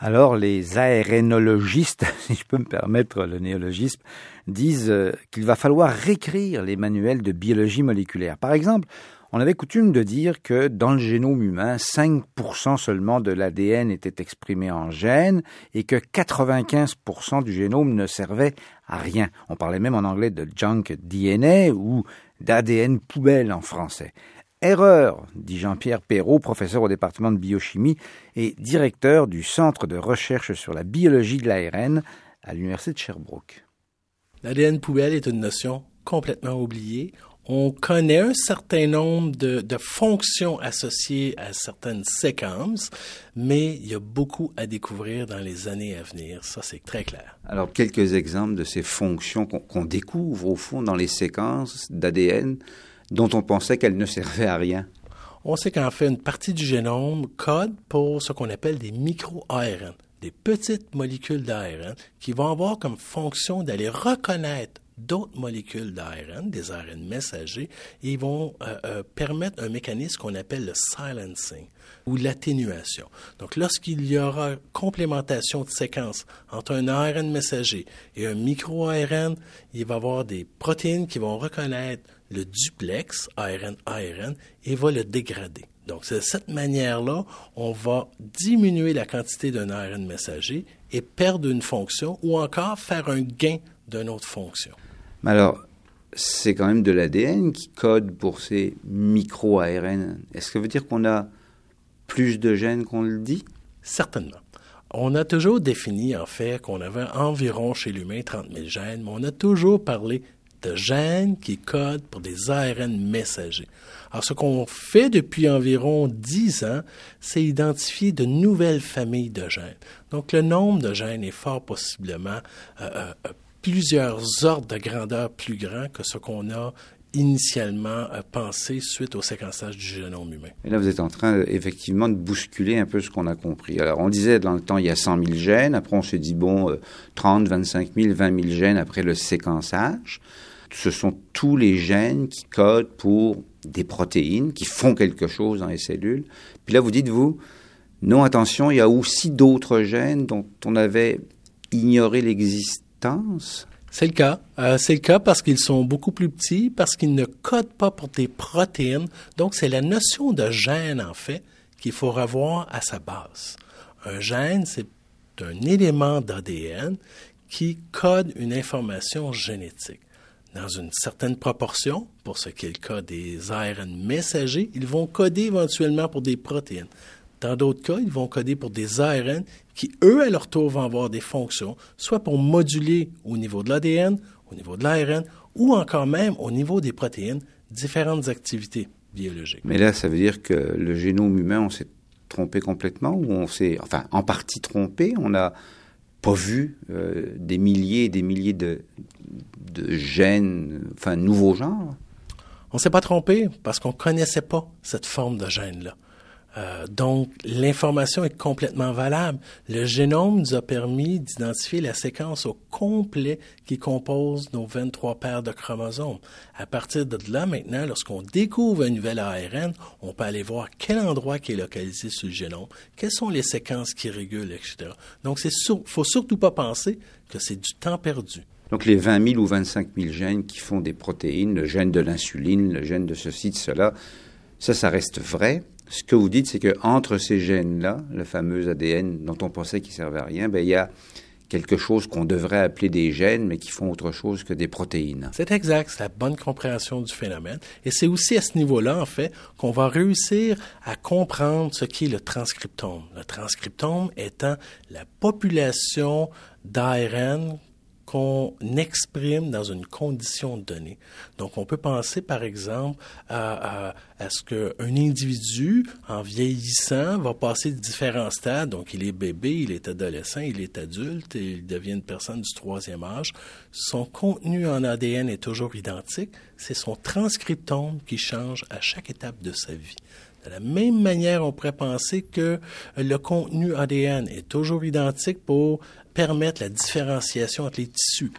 Alors, les arénologistes, si je peux me permettre le néologisme, disent euh, qu'il va falloir réécrire les manuels de biologie moléculaire. Par exemple, on avait coutume de dire que dans le génome humain, cinq pour cent seulement de l'A D N était exprimé en gènes et que quatre-vingt-quinze pour cent du génome ne servait à rien. On parlait même en anglais de junk D N A ou d'A D N poubelle en français. Erreur, dit Jean-Pierre Perrault, professeur au département de biochimie et directeur du Centre de recherche sur la biologie de l'A R N à l'Université de Sherbrooke. L'A D N poubelle est une notion complètement oubliée. On connaît un certain nombre de, de fonctions associées à certaines séquences, mais il y a beaucoup à découvrir dans les années à venir. Ça, c'est très clair. Alors, quelques exemples de ces fonctions qu'on, qu'on découvre, au fond, dans les séquences d'A D N dont on pensait qu'elles ne servaient à rien. On sait qu'en fait, une partie du génome code pour ce qu'on appelle des micro-A R N, des petites molécules d'A R N qui vont avoir comme fonction d'aller reconnaître d'autres molécules d'A R N, des A R N messagers, et ils vont euh, euh, permettre un mécanisme qu'on appelle le silencing ou l'atténuation. Donc, lorsqu'il y aura complémentation de séquence entre un A R N messager et un micro-A R N, il va y avoir des protéines qui vont reconnaître le duplex A R N-A R N et va le dégrader. Donc, de cette manière-là, on va diminuer la quantité d'un A R N messager et perdre une fonction ou encore faire un gain d'une autre fonction. Mais alors, c'est quand même de l'A D N qui code pour ces micro-A R N. Est-ce que ça veut dire qu'on a plus de gènes qu'on le dit? Certainement. On a toujours défini, en fait, qu'on avait environ chez l'humain trente mille gènes, mais on a toujours parlé de gènes qui codent pour des A R N messagers. Alors, ce qu'on fait depuis environ dix ans, c'est identifier de nouvelles familles de gènes. Donc, le nombre de gènes est fort possiblement euh, euh, plusieurs ordres de grandeur plus grands que ce qu'on a initialement euh, pensé suite au séquençage du génome humain. Et là, vous êtes en train, effectivement, de bousculer un peu ce qu'on a compris. Alors, on disait, dans le temps, il y a cent mille gènes. Après, on s'est dit, bon, euh, trente, vingt-cinq mille, vingt mille gènes après le séquençage. Ce sont tous les gènes qui codent pour des protéines, qui font quelque chose dans les cellules. Puis là, vous dites-vous, non, attention, il y a aussi d'autres gènes dont on avait ignoré l'existence. C'est le cas. Euh, c'est le cas parce qu'ils sont beaucoup plus petits, parce qu'ils ne codent pas pour des protéines. Donc, c'est la notion de gène, en fait, qu'il faut revoir à sa base. Un gène, c'est un élément d'A D N qui code une information génétique. Dans une certaine proportion, pour ce qui est le cas des A R N messagers, ils vont coder éventuellement pour des protéines. Dans d'autres cas, ils vont coder pour des A R N qui, eux, à leur tour, vont avoir des fonctions, soit pour moduler au niveau de l'A D N, au niveau de l'A R N, ou encore même au niveau des protéines, différentes activités biologiques. Mais là, ça veut dire que le génome humain, on s'est trompé complètement, ou on s'est, enfin, en partie trompé, on n'a pas vu euh, des milliers et des milliers de, de gènes, enfin, nouveaux genres? On ne s'est pas trompé parce qu'on ne connaissait pas cette forme de gène-là. Euh, donc, l'information est complètement valable. Le génome nous a permis d'identifier la séquence au complet qui compose nos vingt-trois paires de chromosomes. À partir de là, maintenant, lorsqu'on découvre un nouvel A R N, on peut aller voir quel endroit qui est localisé sur le génome, quelles sont les séquences qui régulent, et cetera. Donc, il ne faut surtout pas penser que c'est du temps perdu. Donc, les vingt mille ou vingt-cinq mille gènes qui font des protéines, le gène de l'insuline, le gène de ceci, de cela, ça, ça reste vrai. Ce que vous dites, c'est qu'entre ces gènes-là, le fameux A D N dont on pensait qu'il ne servait à rien, ben, il y a quelque chose qu'on devrait appeler des gènes, mais qui font autre chose que des protéines. C'est exact, c'est la bonne compréhension du phénomène. Et c'est aussi à ce niveau-là, en fait, qu'on va réussir à comprendre ce qu'est le transcriptome. Le transcriptome étant la population d'A R N qu'on exprime dans une condition donnée. Donc, on peut penser, par exemple, à, à, à ce qu'un individu, en vieillissant, va passer différents stades. Donc, il est bébé, il est adolescent, il est adulte et il devient une personne du troisième âge. Son contenu en A D N est toujours identique. C'est son transcriptome qui change à chaque étape de sa vie. De la même manière, on pourrait penser que le contenu A D N est toujours identique pour permettre la différenciation entre les tissus.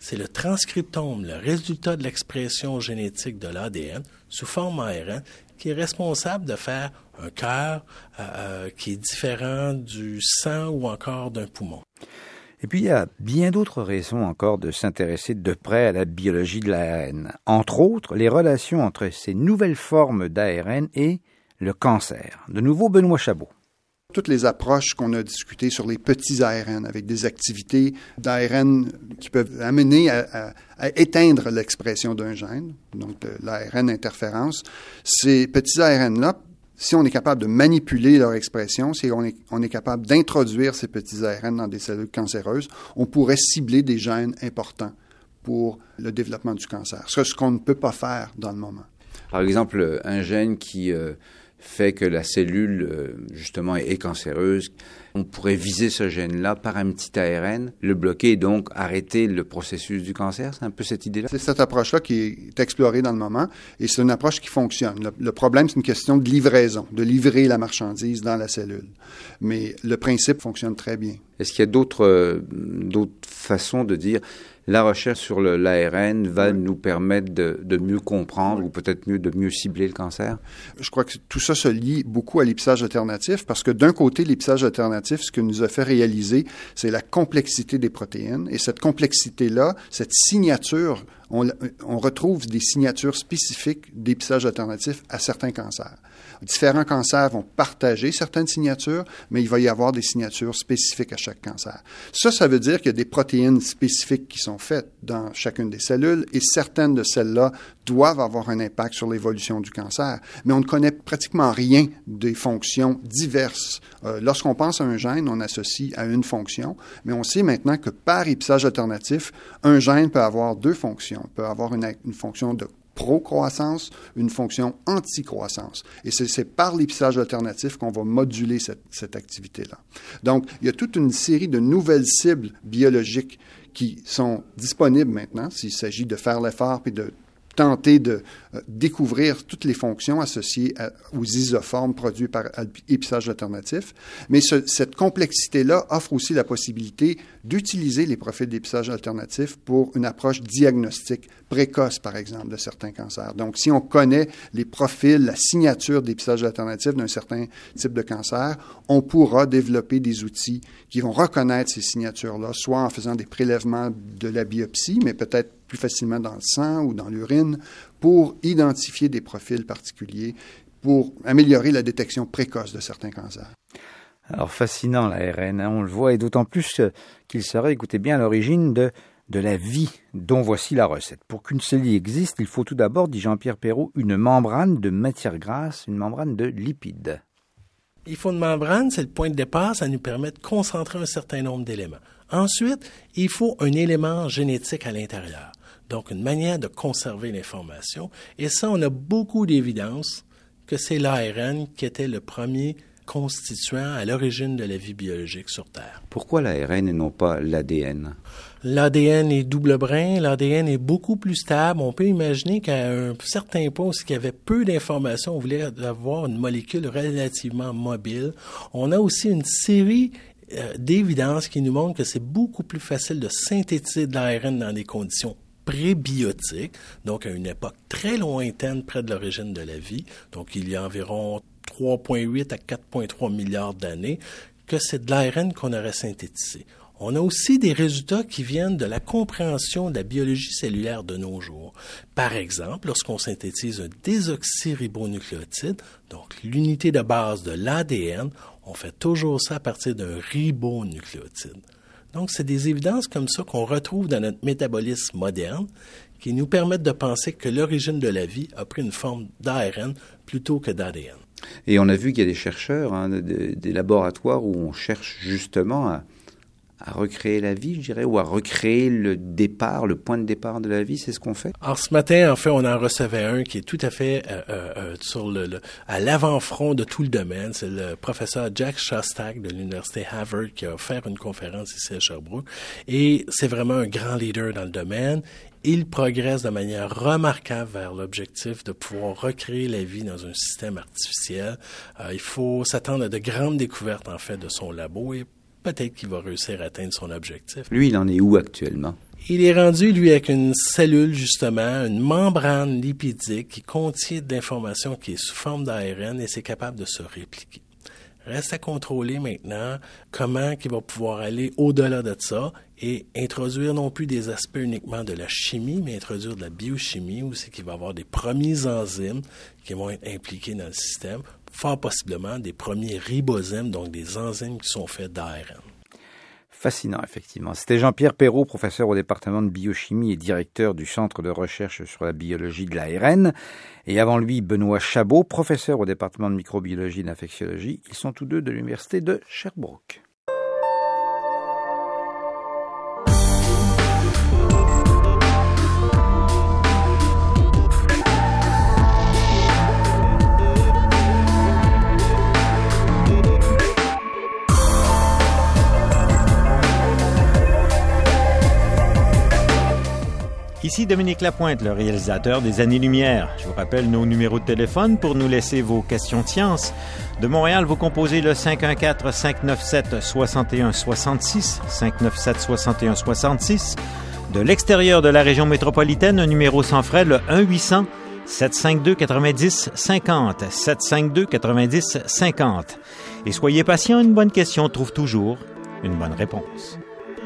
c'est le transcriptome, le résultat de l'expression génétique de l'A D N sous forme A R N, qui est responsable de faire un cœur euh, qui est différent du sang ou encore d'un poumon. Et puis, il y a bien d'autres raisons encore de s'intéresser de près à la biologie de l'A R N. Entre autres, les relations entre ces nouvelles formes d'A R N et le cancer. De nouveau, Benoît Chabot. Toutes les approches qu'on a discutées sur les petits A R N, avec des activités d'A R N qui peuvent amener à, à, à éteindre l'expression d'un gène, donc l'A R N interférence, ces petits A R N-là, si on est capable de manipuler leur expression, si on est, on est capable d'introduire ces petits A R N dans des cellules cancéreuses, on pourrait cibler des gènes importants pour le développement du cancer, ce qu'on ne peut pas faire dans le moment. Par exemple, un gène qui euh, fait que la cellule, euh, justement, est, est cancéreuse, on pourrait viser ce gène-là par un petit A R N, le bloquer et donc arrêter le processus du cancer. C'est un peu cette idée-là? C'est cette approche-là qui est explorée dans le moment et c'est une approche qui fonctionne. Le, le problème, c'est une question de livraison, de livrer la marchandise dans la cellule. Mais le principe fonctionne très bien. Est-ce qu'il y a d'autres, euh, d'autres façons de dire la recherche sur le, l'A R N va oui. nous permettre de, de mieux comprendre oui. ou peut-être mieux de mieux cibler le cancer? Je crois que tout ça se lie beaucoup à l'épissage alternatif parce que d'un côté, l'épissage alternatif, ce que nous a fait réaliser, c'est la complexité des protéines. Et cette complexité-là, cette signature, on, on retrouve des signatures spécifiques d'épissage alternatif à certains cancers. Différents cancers vont partager certaines signatures, mais il va y avoir des signatures spécifiques à chaque cancer. Ça, ça veut dire qu'il y a des protéines spécifiques qui sont faites dans chacune des cellules et certaines de celles-là doivent avoir un impact sur l'évolution du cancer. Mais on ne connaît pratiquement rien des fonctions diverses. Euh, lorsqu'on pense à un gène, on associe à une fonction, mais on sait maintenant que par épissage alternatif, un gène peut avoir deux fonctions. Il peut avoir une, une fonction de pro-croissance, une fonction anti-croissance. Et c'est, c'est par l'épissage alternatif qu'on va moduler cette, cette activité-là. Donc, il y a toute une série de nouvelles cibles biologiques qui sont disponibles maintenant, s'il s'agit de faire l'effort puis de tenter de euh, découvrir toutes les fonctions associées à, aux isoformes produits par épissage alternatif. Mais ce, cette complexité-là offre aussi la possibilité d'utiliser les profils d'épissage alternatif pour une approche diagnostique précoce, par exemple, de certains cancers. Donc, si on connaît les profils, la signature d'épissage alternatif d'un certain type de cancer, on pourra développer des outils qui vont reconnaître ces signatures-là, soit en faisant des prélèvements de la biopsie, mais peut-être plus facilement dans le sang ou dans l'urine, pour identifier des profils particuliers, pour améliorer la détection précoce de certains cancers. Alors, fascinant, l'A R N, hein, on le voit, et d'autant plus qu'il serait, écoutez bien, à l'origine de, de la vie, dont voici la recette. Pour qu'une cellule existe, il faut tout d'abord, dit Jean-Pierre Perrault, une membrane de matière grasse, une membrane de lipides. Il faut une membrane, c'est le point de départ, ça nous permet de concentrer un certain nombre d'éléments. Ensuite, il faut un élément génétique à l'intérieur, donc une manière de conserver l'information. Et ça, on a beaucoup d'évidence que c'est l'A R N qui était le premier constituant à l'origine de la vie biologique sur Terre. Pourquoi l'A R N et non pas l'A D N? L'A D N est double brin, l'A D N est beaucoup plus stable. On peut imaginer qu'à un certain point, s'il y avait peu d'informations, on voulait avoir une molécule relativement mobile. On a aussi une série euh, d'évidences qui nous montrent que c'est beaucoup plus facile de synthétiser de l'A R N dans des conditions prébiotiques, donc à une époque très lointaine près de l'origine de la vie, donc il y a environ trois virgule huit à quatre virgule trois milliards d'années, que c'est de l'A R N qu'on aurait synthétisé. On a aussi des résultats qui viennent de la compréhension de la biologie cellulaire de nos jours. Par exemple, lorsqu'on synthétise un désoxyribonucléotide, donc l'unité de base de l'A D N, on fait toujours ça à partir d'un ribonucléotide. Donc, c'est des évidences comme ça qu'on retrouve dans notre métabolisme moderne qui nous permettent de penser que l'origine de la vie a pris une forme d'A R N plutôt que d'A D N. Et on a vu qu'il y a des chercheurs, hein, des, des laboratoires où on cherche justement à, à recréer la vie, je dirais, ou à recréer le départ, le point de départ de la vie, c'est ce qu'on fait? Alors, ce matin, en fait, on en recevait un qui est tout à fait euh, euh, sur le, le, à l'avant-front de tout le domaine. C'est le professeur Jack Shostak de l'Université Harvard qui a offert une conférence ici à Sherbrooke. Et c'est vraiment un grand leader dans le domaine. Il progresse de manière remarquable vers l'objectif de pouvoir recréer la vie dans un système artificiel. Euh, il faut s'attendre à de grandes découvertes, en fait, de son labo et peut-être qu'il va réussir à atteindre son objectif. Lui, il en est où actuellement? Il est rendu, lui, avec une cellule, justement, une membrane lipidique qui contient de l'information qui est sous forme d'A R N et c'est capable de se répliquer. Reste à contrôler maintenant comment il va pouvoir aller au-delà de ça et introduire non plus des aspects uniquement de la chimie, mais introduire de la biochimie, où c'est qu'il va y avoir des premiers enzymes qui vont être impliqués dans le système, fort possiblement des premiers ribozymes, donc des enzymes qui sont faits d'A R N. Fascinant, effectivement. C'était Jean-Pierre Perrault, professeur au département de biochimie et directeur du Centre de recherche sur la biologie de l'A R N. Et avant lui, Benoît Chabot, professeur au département de microbiologie et d'infectiologie. Ils sont tous deux de l'Université de Sherbrooke. Ici Dominique Lapointe, le réalisateur des Années-Lumière. Je vous rappelle nos numéros de téléphone pour nous laisser vos questions de science. De Montréal, vous composez le cinq un quatre, cinq neuf sept, six un six six, cinq neuf sept, six un six six. De l'extérieur de la région métropolitaine, un numéro sans frais, le un huit cents, sept cinq deux, quatre-vingt-dix cinquante, sept cinq deux, quatre-vingt-dix cinquante. Et soyez patients, une bonne question trouve toujours une bonne réponse.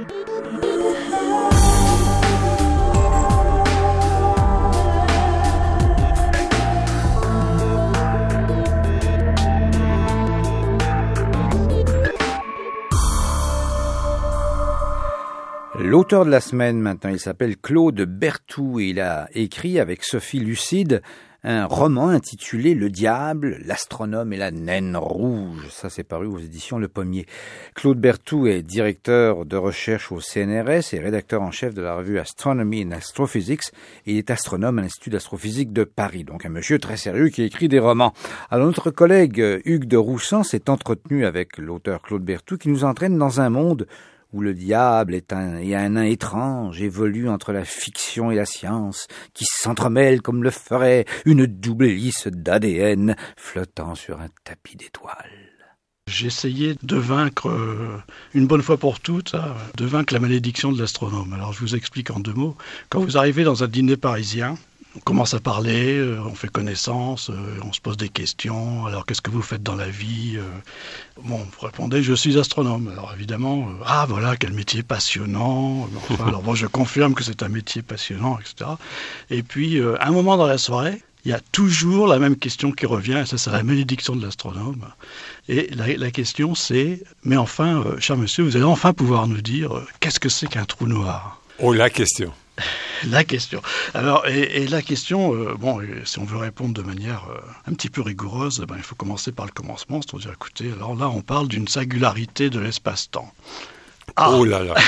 L'auteur de la semaine, maintenant, il s'appelle Claude Berthoud et il a écrit avec Sophie Lucide un roman intitulé « Le diable, l'astronome et la naine rouge ». Ça, c'est paru aux éditions Le Pommier. Claude Berthoud est directeur de recherche au C N R S et rédacteur en chef de la revue Astronomy and Astrophysics et il est astronome à l'Institut d'astrophysique de Paris. Donc un monsieur très sérieux qui écrit des romans. Alors notre collègue Hugues de Roussan s'est entretenu avec l'auteur Claude Berthoud qui nous entraîne dans un monde où le diable est un, est un nain étrange, évolue entre la fiction et la science, qui s'entremêle comme le ferait une double hélice d'A D N flottant sur un tapis d'étoiles. J'ai essayé de vaincre, euh, une bonne fois pour toutes, hein, de vaincre la malédiction de l'astronome. Alors je vous explique en deux mots. Quand vous arrivez dans un dîner parisien, on commence à parler, euh, on fait connaissance, euh, on se pose des questions. Alors, qu'est-ce que vous faites dans la vie euh, Bon, vous répondez, je suis astronome. Alors, évidemment, euh, ah, voilà, quel métier passionnant. Enfin, alors, bon, je confirme que c'est un métier passionnant, et cetera. Et puis, euh, à un moment dans la soirée, il y a toujours la même question qui revient, et ça, c'est la malédiction de l'astronome. Et la, la question, c'est, mais enfin, euh, cher monsieur, vous allez enfin pouvoir nous dire, euh, qu'est-ce que c'est qu'un trou noir ? Oh, la question. La question. Alors, et, et la question, euh, bon, si on veut répondre de manière euh, un petit peu rigoureuse, ben, il faut commencer par le commencement, c'est-à-dire, écoutez, alors là, on parle d'une singularité de l'espace-temps. Ah. Oh là là.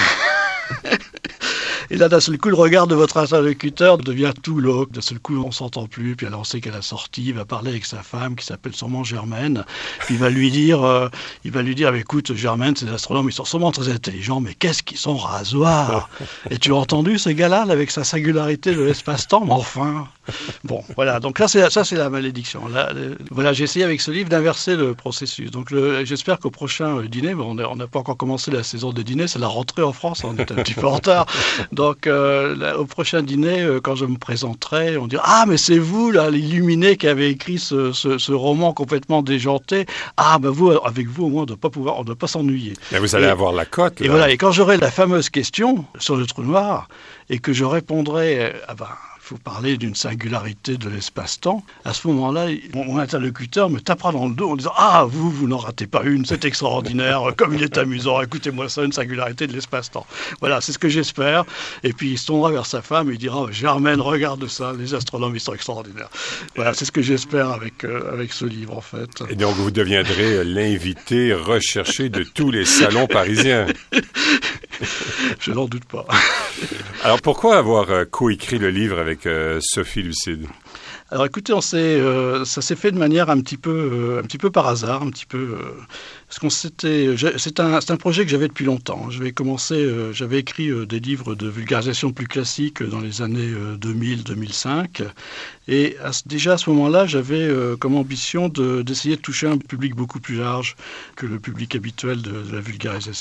Et là, d'un seul coup, le regard de votre interlocuteur devient tout glauque. D'un seul coup, on s'entend plus. Puis alors, on sait qu'à la sortie, il va parler avec sa femme, qui s'appelle sûrement Germaine. Puis il va lui dire, euh, il va lui dire, écoute, Germaine, ces astronomes, ils sont sûrement très intelligents, mais qu'est-ce qu'ils sont rasoirs. Et tu as entendu ces gars-là, là, avec sa singularité de l'espace-temps, mais enfin. Bon, voilà. Donc là, c'est ça, c'est la malédiction. Là, euh, voilà, j'ai essayé avec ce livre d'inverser le processus. Donc, le, j'espère qu'au prochain euh, dîner, bon, on n'a pas encore commencé la saison des dîners, c'est la rentrée en France, on est un petit peu en retard. Donc, euh, là, au prochain dîner, euh, quand je me présenterai, on dira « Ah, mais c'est vous, là, l'illuminé qui avez écrit ce, ce, ce roman complètement déjanté. Ah, ben vous, avec vous, au moins, on ne doit pas pouvoir, on ne doit pas s'ennuyer. » Là, vous allez et, avoir la cote. Et voilà, et quand j'aurai la fameuse question sur le trou noir, et que je répondrai « Ah ben... il faut parler d'une singularité de l'espace-temps. À ce moment-là, mon interlocuteur me tapera dans le dos en disant « Ah, vous, vous n'en ratez pas une, c'est extraordinaire, comme il est amusant, écoutez-moi ça, une singularité de l'espace-temps. » Voilà, c'est ce que j'espère. Et puis il se tournera vers sa femme et il dira « Germaine, regarde ça, les astronomes, ils sont extraordinaires. » Voilà, c'est ce que j'espère avec, euh, avec ce livre, en fait. Et donc, vous deviendrez l'invité recherché de tous les salons parisiens. Je n'en doute pas. Alors, pourquoi avoir euh, coécrit le livre avec euh, Sophie Lucide? Alors écoutez, on s'est, euh, ça s'est fait de manière un petit peu, euh, un petit peu par hasard, un petit peu. Euh, parce qu'on s'était, c'est un, c'est un projet que j'avais depuis longtemps. J'avais commencé, euh, j'avais écrit euh, des livres de vulgarisation plus classiques dans les années euh, deux mille, deux mille cinq, et à, déjà à ce moment-là, j'avais euh, comme ambition de, d'essayer de toucher un public beaucoup plus large que le public habituel de, de la vulgarisation.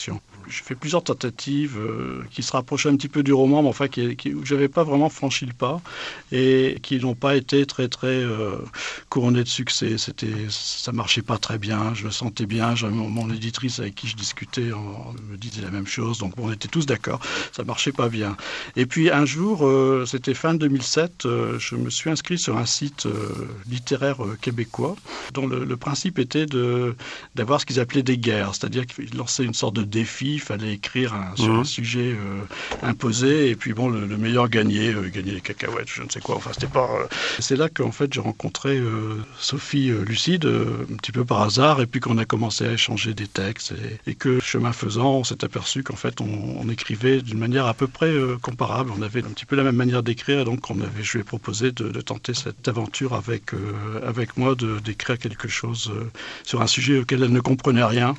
j'ai fait plusieurs tentatives euh, qui se rapprochaient un petit peu du roman, mais enfin qui, qui, où j'avais pas vraiment franchi le pas et qui n'ont pas été très très euh, couronnées de succès. C'était, ça marchait pas très bien, je me sentais bien, j'avais mon, mon éditrice avec qui je discutais on, on me disait la même chose, donc bon, on était tous d'accord, ça marchait pas bien. Et puis un jour, euh, c'était fin deux mille sept, euh, je me suis inscrit sur un site euh, littéraire euh, québécois dont le, le principe était de, d'avoir ce qu'ils appelaient des guerres, c'est-à-dire qu'ils lançaient une sorte de défi, il fallait écrire un, sur mmh. un sujet euh, imposé, et puis bon, le, le meilleur gagnait, euh, gagnait les cacahuètes, je ne sais quoi, enfin c'était pas... Euh... C'est là qu'en fait j'ai rencontré euh, Sophie euh, Lucide, euh, un petit peu par hasard, et puis qu'on a commencé à échanger des textes, et, et que chemin faisant, on s'est aperçu qu'en fait on, on écrivait d'une manière à peu près euh, comparable, on avait un petit peu la même manière d'écrire, et donc on avait, je lui ai proposé de, de tenter cette aventure avec, euh, avec moi, de, d'écrire quelque chose euh, sur un sujet auquel elle ne comprenait rien.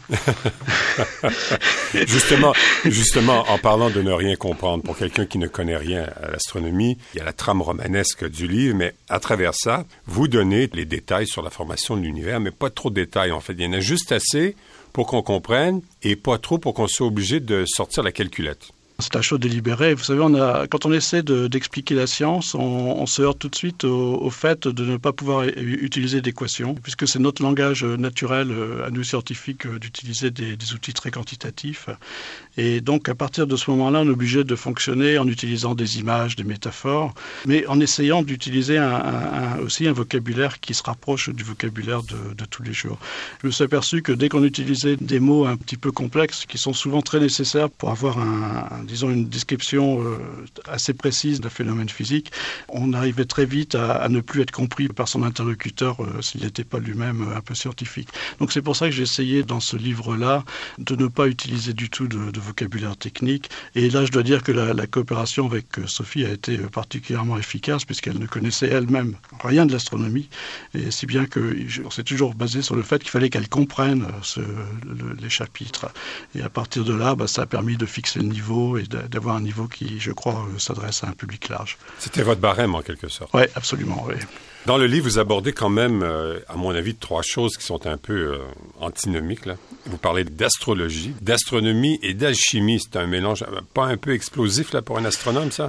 justement, justement, en parlant de ne rien comprendre, pour quelqu'un qui ne connaît rien à l'astronomie, il y a la trame romanesque du livre, mais à travers ça, vous donnez les détails sur la formation de l'univers, mais pas trop de détails, en fait. Il y en a juste assez pour qu'on comprenne et pas trop pour qu'on soit obligé de sortir la calculette. C'est un choix délibéré. Vous savez, on a, quand on essaie de, d'expliquer la science, on, on se heurte tout de suite au, au fait de ne pas pouvoir utiliser d'équations, puisque c'est notre langage naturel, à nous scientifiques, d'utiliser des, des outils très quantitatifs. Et donc, à partir de ce moment-là, on est obligé de fonctionner en utilisant des images, des métaphores, mais en essayant d'utiliser un, un, un, aussi un vocabulaire qui se rapproche du vocabulaire de, de tous les jours. Je me suis aperçu que dès qu'on utilisait des mots un petit peu complexes, qui sont souvent très nécessaires pour avoir un, un disons une description euh, assez précise d'un phénomène physique, on arrivait très vite à, à ne plus être compris par son interlocuteur euh, s'il n'était pas lui-même euh, un peu scientifique. Donc c'est pour ça que j'ai essayé dans ce livre-là de ne pas utiliser du tout de, de vocabulaire technique. Et là, je dois dire que la, la coopération avec Sophie a été particulièrement efficace puisqu'elle ne connaissait elle-même rien de l'astronomie. Et si bien qu'on s'est toujours basé sur le fait qu'il fallait qu'elle comprenne ce, le, les chapitres. Et à partir de là, bah, ça a permis de fixer le niveau et d'avoir un niveau qui, je crois, s'adresse à un public large. C'était votre barème, en quelque sorte. Oui, absolument, oui. Dans le livre, vous abordez quand même, euh, à mon avis, trois choses qui sont un peu euh, antinomiques, là. Vous parlez d'astrologie, d'astronomie et d'alchimie. C'est un mélange pas un peu explosif, là, pour un astronome, ça?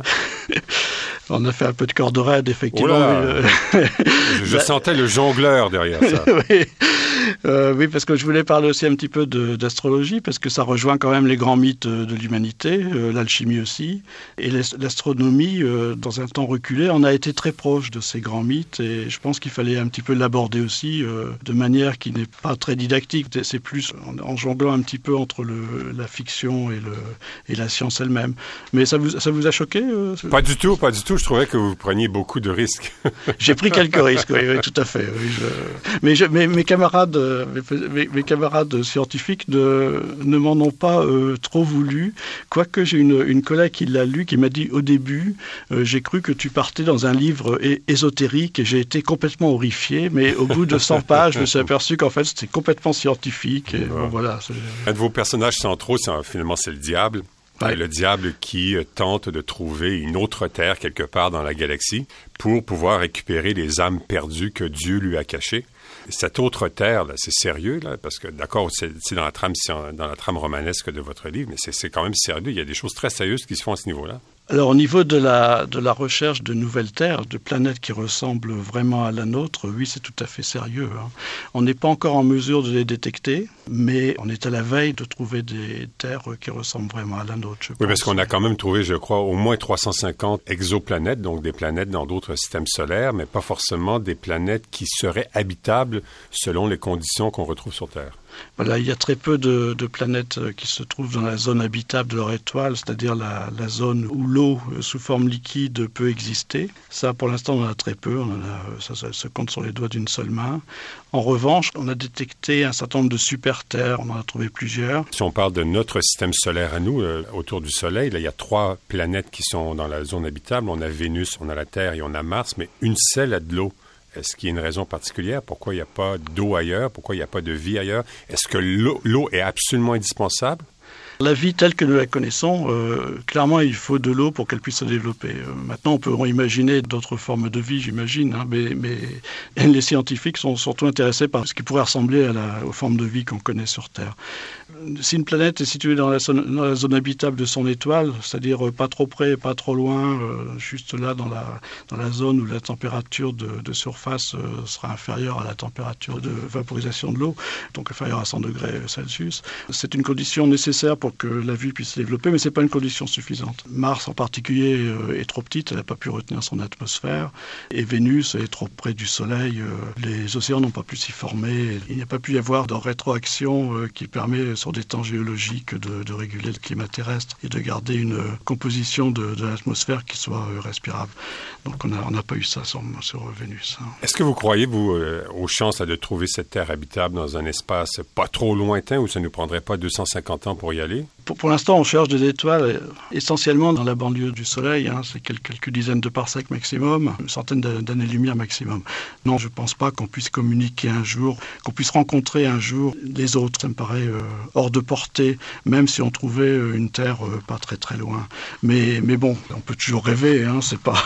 On a fait un peu de corde raide, effectivement. Oh là, mais, euh... je, je sentais le jongleur derrière ça. Oui. Euh, oui, parce que je voulais parler aussi un petit peu de, d'astrologie, parce que ça rejoint quand même les grands mythes de l'humanité, euh, l'alchimie aussi. Et l'astronomie, euh, dans un temps reculé, on a été très proche de ces grands mythes, et je pense qu'il fallait un petit peu l'aborder aussi euh, de manière qui n'est pas très didactique. C'est plus en, en jonglant un petit peu entre le, la fiction et, le, et la science elle-même. Mais ça vous, ça vous a choqué euh, Pas du tout, pas du tout. Je trouvais que vous preniez beaucoup de risques. J'ai pris quelques risques, oui, oui, tout à fait. Oui, je... Mais je, mes, mes camarades Mes, mes camarades scientifiques ne, ne m'en ont pas euh, trop voulu, quoique j'ai une, une collègue qui l'a lu, qui m'a dit au début, euh, j'ai cru que tu partais dans un livre é- ésotérique et j'ai été complètement horrifié, mais au bout de cent pages, je me suis aperçu qu'en fait c'était complètement scientifique. Et, bon, voilà, un de vos personnages centraux, c'est, finalement, c'est le diable. Ouais. Le diable qui tente de trouver une autre terre quelque part dans la galaxie pour pouvoir récupérer les âmes perdues que Dieu lui a cachées. Cette autre terre, là, c'est sérieux, là, parce que, d'accord, c'est, c'est dans la trame, c'est dans la trame romanesque de votre livre, mais c'est, c'est quand même sérieux. Il y a des choses très sérieuses qui se font à ce niveau-là. Alors, au niveau de la, de la recherche de nouvelles terres, de planètes qui ressemblent vraiment à la nôtre, oui, c'est tout à fait sérieux. Hein. On n'est pas encore en mesure de les détecter, mais on est à la veille de trouver des terres qui ressemblent vraiment à la nôtre, je pense. Oui, parce qu'on a quand même trouvé, je crois, au moins trois cent cinquante exoplanètes, donc des planètes dans d'autres systèmes solaires, mais pas forcément des planètes qui seraient habitables selon les conditions qu'on retrouve sur Terre. Voilà, il y a très peu de, de planètes qui se trouvent dans la zone habitable de leur étoile, c'est-à-dire la, la zone où l'eau sous forme liquide peut exister. Ça, pour l'instant, on en a très peu. On en a, ça, ça se compte sur les doigts d'une seule main. En revanche, on a détecté un certain nombre de super-terres. On en a trouvé plusieurs. Si on parle de notre système solaire à nous, euh, autour du Soleil, là, il y a trois planètes qui sont dans la zone habitable. On a Vénus, on a la Terre et on a Mars, mais une seule a de l'eau. Est-ce qu'il y a une raison particulière? Pourquoi il n'y a pas d'eau ailleurs? Pourquoi il n'y a pas de vie ailleurs? Est-ce que l'eau, l'eau est absolument indispensable? La vie telle que nous la connaissons, euh, clairement, il faut de l'eau pour qu'elle puisse se développer. Euh, maintenant, on peut imaginer d'autres formes de vie, j'imagine, hein, mais, mais les scientifiques sont surtout intéressés par ce qui pourrait ressembler à la, aux formes de vie qu'on connaît sur Terre. Si une planète est située dans la, dans la zone habitable de son étoile, c'est-à-dire pas trop près, pas trop loin, euh, juste là dans la, dans la zone où la température de, de surface euh, sera inférieure à la température de vaporisation de l'eau, donc inférieure à cent degrés Celsius, c'est une condition nécessaire pour que la vie puisse se développer, mais ce n'est pas une condition suffisante. Mars en particulier euh, est trop petite, elle n'a pas pu retenir son atmosphère, et Vénus est trop près du Soleil, euh, les océans n'ont pas pu s'y former, il n'y a pas pu y avoir de rétroaction euh, qui permet sur des temps géologiques de, de réguler le climat terrestre et de garder une composition de, de l'atmosphère qui soit euh, respirable. Donc on n'a on n'a pas eu ça sur, sur Vénus. Hein. Est-ce que vous croyez, vous, euh, aux chances là, de trouver cette Terre habitable dans un espace pas trop lointain où ça ne nous prendrait pas deux cent cinquante ans pour y aller? Pour, pour l'instant, on cherche des étoiles essentiellement dans la banlieue du Soleil. Hein, c'est quelques, quelques dizaines de parsecs maximum, une centaine d'années-lumière maximum. Non, je ne pense pas qu'on puisse communiquer un jour, qu'on puisse rencontrer un jour les autres. Ça me paraît euh, hors de portée, même si on trouvait une Terre euh, pas très très loin. Mais, mais bon, on peut toujours rêver. Hein, c'est pas...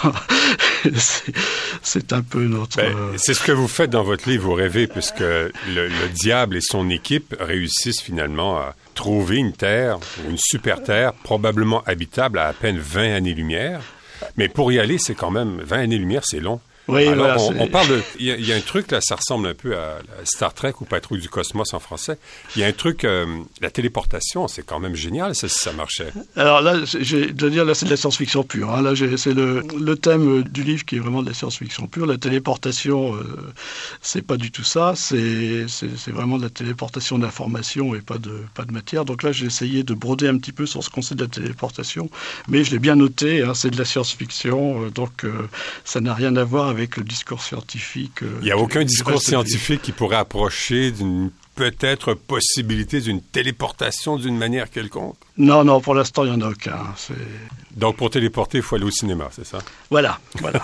c'est, c'est un peu notre... Ben, c'est ce que vous faites dans votre livre, vous rêvez, puisque le, le diable et son équipe réussissent finalement à trouver une Terre, une super Terre, probablement habitable à à peine vingt années-lumière. Mais pour y aller, c'est quand même... vingt années-lumière, c'est long. Oui, alors, voilà, on, on parle de... Il y, y a un truc, là, ça ressemble un peu à, à Star Trek ou Patrouille du Cosmos en français. Il y a un truc, euh, la téléportation, c'est quand même génial, ça, si ça marchait. Alors là, je dois dire, là, c'est de la science-fiction pure. Hein. Là, j'ai, c'est le, le thème du livre qui est vraiment de la science-fiction pure. La téléportation, euh, c'est pas du tout ça. C'est, c'est, c'est vraiment de la téléportation d'informations et pas de, pas de matière. Donc là, j'ai essayé de broder un petit peu sur ce qu'on sait de la téléportation, mais je l'ai bien noté, hein, c'est de la science-fiction, euh, donc euh, ça n'a rien à voir avec avec le discours scientifique. Il n'y a aucun discours scientifique qui pourrait approcher d'une peut-être possibilité d'une téléportation d'une manière quelconque? Non, non, pour l'instant, il n'y en a aucun. C'est... Donc, pour téléporter, il faut aller au cinéma, c'est ça? Voilà, voilà.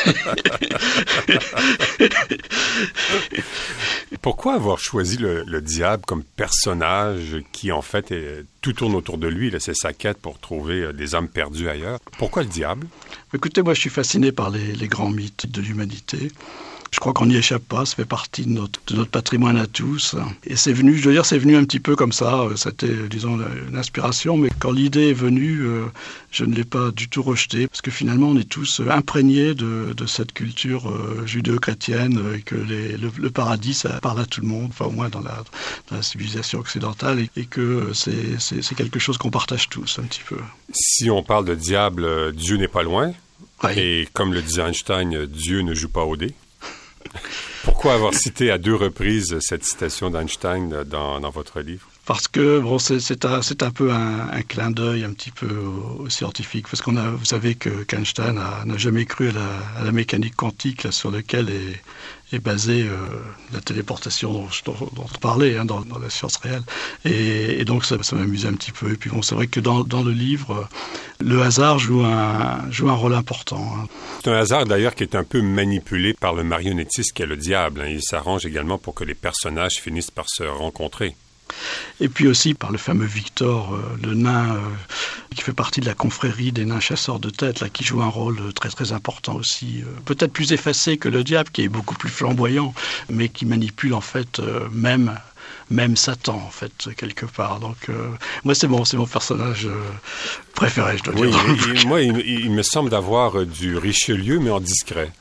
Pourquoi avoir choisi le, le diable comme personnage qui, en fait, est, tout tourne autour de lui, là, c'est sa quête pour trouver des âmes perdues ailleurs? Pourquoi le diable? Écoutez, moi, je suis fasciné par les, les grands mythes de l'humanité. Je crois qu'on n'y échappe pas, ça fait partie de notre, de notre patrimoine à tous. Et c'est venu, je veux dire, c'est venu un petit peu comme ça, c'était, disons, une inspiration, mais quand l'idée est venue, euh, je ne l'ai pas du tout rejetée, parce que finalement, on est tous imprégnés de, de cette culture euh, judéo-chrétienne, et que les, le, le paradis, ça parle à tout le monde, enfin au moins dans la, dans la civilisation occidentale, et, et que c'est, c'est, c'est quelque chose qu'on partage tous, un petit peu. Si on parle de diable, Dieu n'est pas loin, oui. Et comme le disait Einstein, Dieu ne joue pas au dé. Pourquoi avoir cité à deux reprises cette citation d'Einstein dans, dans votre livre? Parce que bon, c'est, c'est, un, c'est un peu un, un clin d'œil un petit peu aux, aux scientifiques. Parce qu'on a, vous savez que qu'Einstein a, n'a jamais cru à la, à la mécanique quantique là, sur laquelle est, est basée euh, la téléportation dont, dont, dont on parlait hein, dans, dans la science réelle. Et, et donc ça, ça m'amusait un petit peu. Et puis bon, c'est vrai que dans, dans le livre, le hasard joue un, joue un rôle important. Hein. C'est un hasard d'ailleurs qui est un peu manipulé par le marionnettiste qui est le diable. Hein. Il s'arrange également pour que les personnages finissent par se rencontrer. Et puis aussi par le fameux Victor, euh, le nain euh, qui fait partie de la confrérie des nains chasseurs de têtes, là, qui joue un rôle très très important aussi. Euh, peut-être plus effacé que le diable, qui est beaucoup plus flamboyant, mais qui manipule en fait euh, même, même Satan, en fait, quelque part. Donc euh, moi, c'est mon, c'est mon personnage euh, préféré, je dois oui, dire. Il, il, moi, il, il me semble d'avoir du Richelieu, mais en discret.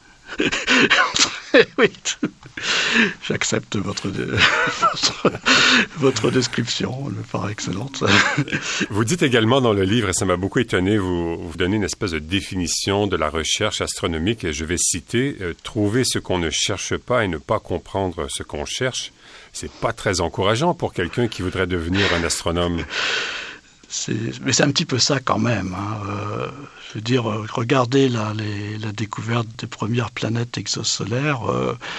Oui, j'accepte votre, votre, votre description, elle me paraît excellente. Vous dites également dans le livre, et ça m'a beaucoup étonné, vous, vous donnez une espèce de définition de la recherche astronomique, et je vais citer, euh, « Trouver ce qu'on ne cherche pas et ne pas comprendre ce qu'on cherche », c'est pas très encourageant pour quelqu'un qui voudrait devenir un astronome. C'est, mais c'est un petit peu ça quand même. Hein. Euh, je veux dire, regardez la, les, la découverte des premières planètes exosolaires. Euh,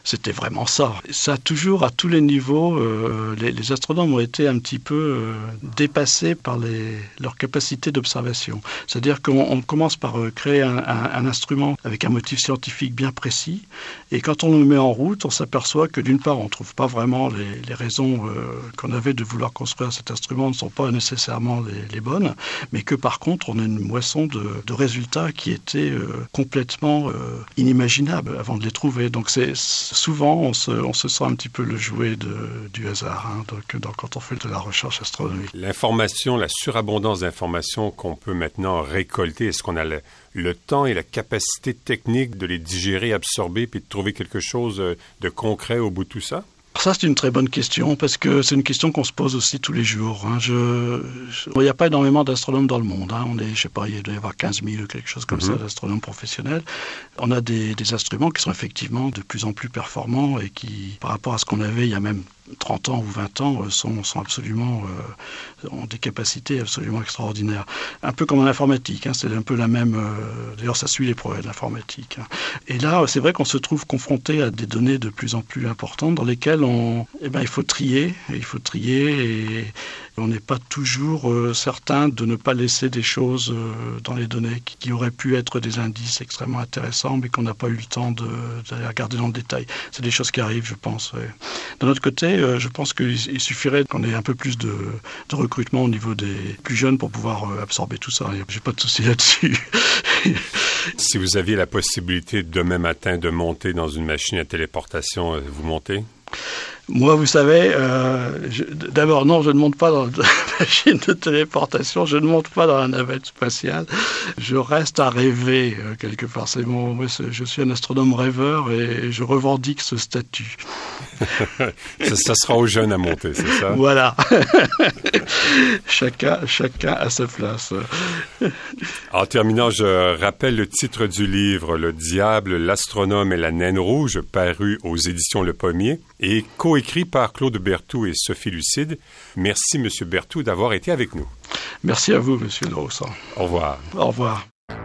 c'était vraiment ça. Ça a toujours, à tous les niveaux, euh, les, les astronomes ont été un petit peu euh, dépassés par les, leur capacité d'observation. C'est-à-dire qu'on on commence par euh, créer un, un, un instrument avec un motif scientifique bien précis, et quand on le met en route, on s'aperçoit que d'une part, on ne trouve pas vraiment les, les raisons euh, qu'on avait de vouloir construire cet instrument ne sont pas nécessairement les, les bonnes, mais que par contre, on a une moisson de, de résultats qui étaient euh, complètement euh, inimaginables avant de les trouver. Donc c'est souvent, on se, on se sent un petit peu le jouet de, du hasard hein, donc, donc, quand on fait de la recherche astronomique. L'information, la surabondance d'informations qu'on peut maintenant récolter, est-ce qu'on a le, le temps et la capacité technique de les digérer, absorber, puis de trouver quelque chose de concret au bout de tout ça? Ça, c'est une très bonne question, parce que c'est une question qu'on se pose aussi tous les jours. Hein. Je, je, il n'y a pas énormément d'astronomes dans le monde. Hein. On est, je sais pas, il doit y avoir quinze mille ou quelque chose comme mm-hmm. ça d'astronomes professionnels. On a des, des instruments qui sont effectivement de plus en plus performants et qui, par rapport à ce qu'on avait il y a même trente ans ou vingt ans, sont, sont absolument, euh, ont des capacités absolument extraordinaires. Un peu comme en informatique, hein, c'est un peu la même, euh, d'ailleurs ça suit les progrès de l'informatique. Hein. Et là, c'est vrai qu'on se trouve confronté à des données de plus en plus importantes dans lesquelles on, eh ben, il faut trier, il faut trier et on n'est pas toujours euh, certain de ne pas laisser des choses euh, dans les données qui, qui auraient pu être des indices extrêmement intéressants, mais qu'on n'a pas eu le temps de, de regarder dans le détail. C'est des choses qui arrivent, je pense. Ouais. D'un autre côté, euh, je pense qu'il il suffirait qu'on ait un peu plus de, de recrutement au niveau des plus jeunes pour pouvoir euh, absorber tout ça. J'ai pas de souci là-dessus. Si vous aviez la possibilité demain matin de monter dans une machine à téléportation, vous montez? Moi, vous savez, euh, je, d'abord, non, je ne monte pas dans la machine de téléportation, je ne monte pas dans la navette spatiale. Je reste à rêver, euh, quelque part. C'est mon, moi, c'est, je suis un astronome rêveur et je revendique ce statut. ça, ça sera aux jeunes à monter, c'est ça? Voilà. chacun, chacun à sa place. En terminant, je rappelle le titre du livre, Le diable, l'astronome et la naine rouge, paru aux éditions Le Pommier, et coécrit par Claude Berthoud et Sophie Lucide. Merci, M. Berthoud, d'avoir été avec nous. Merci à vous, M. Laurent. Au revoir. Au revoir.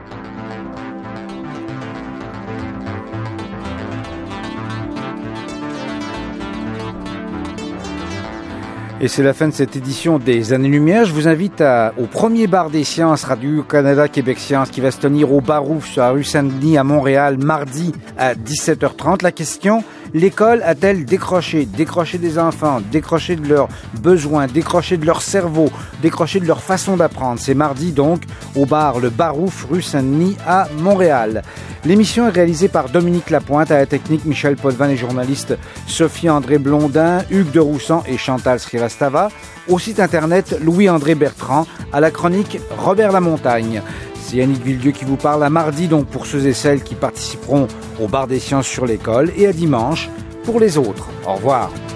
Et c'est la fin de cette édition des Années-Lumière. Je vous invite à, au premier bar des sciences, Radio-Canada Québec Science, qui va se tenir au Barouf sur la rue Saint-Denis à Montréal, mardi à dix-sept heures trente. La question, l'école a-t-elle décroché, décroché des enfants, décroché de leurs besoins, décroché de leur cerveau, décroché de leur façon d'apprendre? C'est mardi donc au bar Le Barouf, rue Saint-Denis à Montréal. L'émission est réalisée par Dominique Lapointe, à la technique Michel Potvin, les journalistes Sophie-André Blondin, Hugues de Roussan et Chantal Srivastava. Au site internet Louis-André Bertrand, à la chronique Robert Lamontagne. C'est Yannick Villedieu qui vous parle à mardi donc pour ceux et celles qui participeront au bar des sciences sur l'école et à dimanche pour les autres. Au revoir.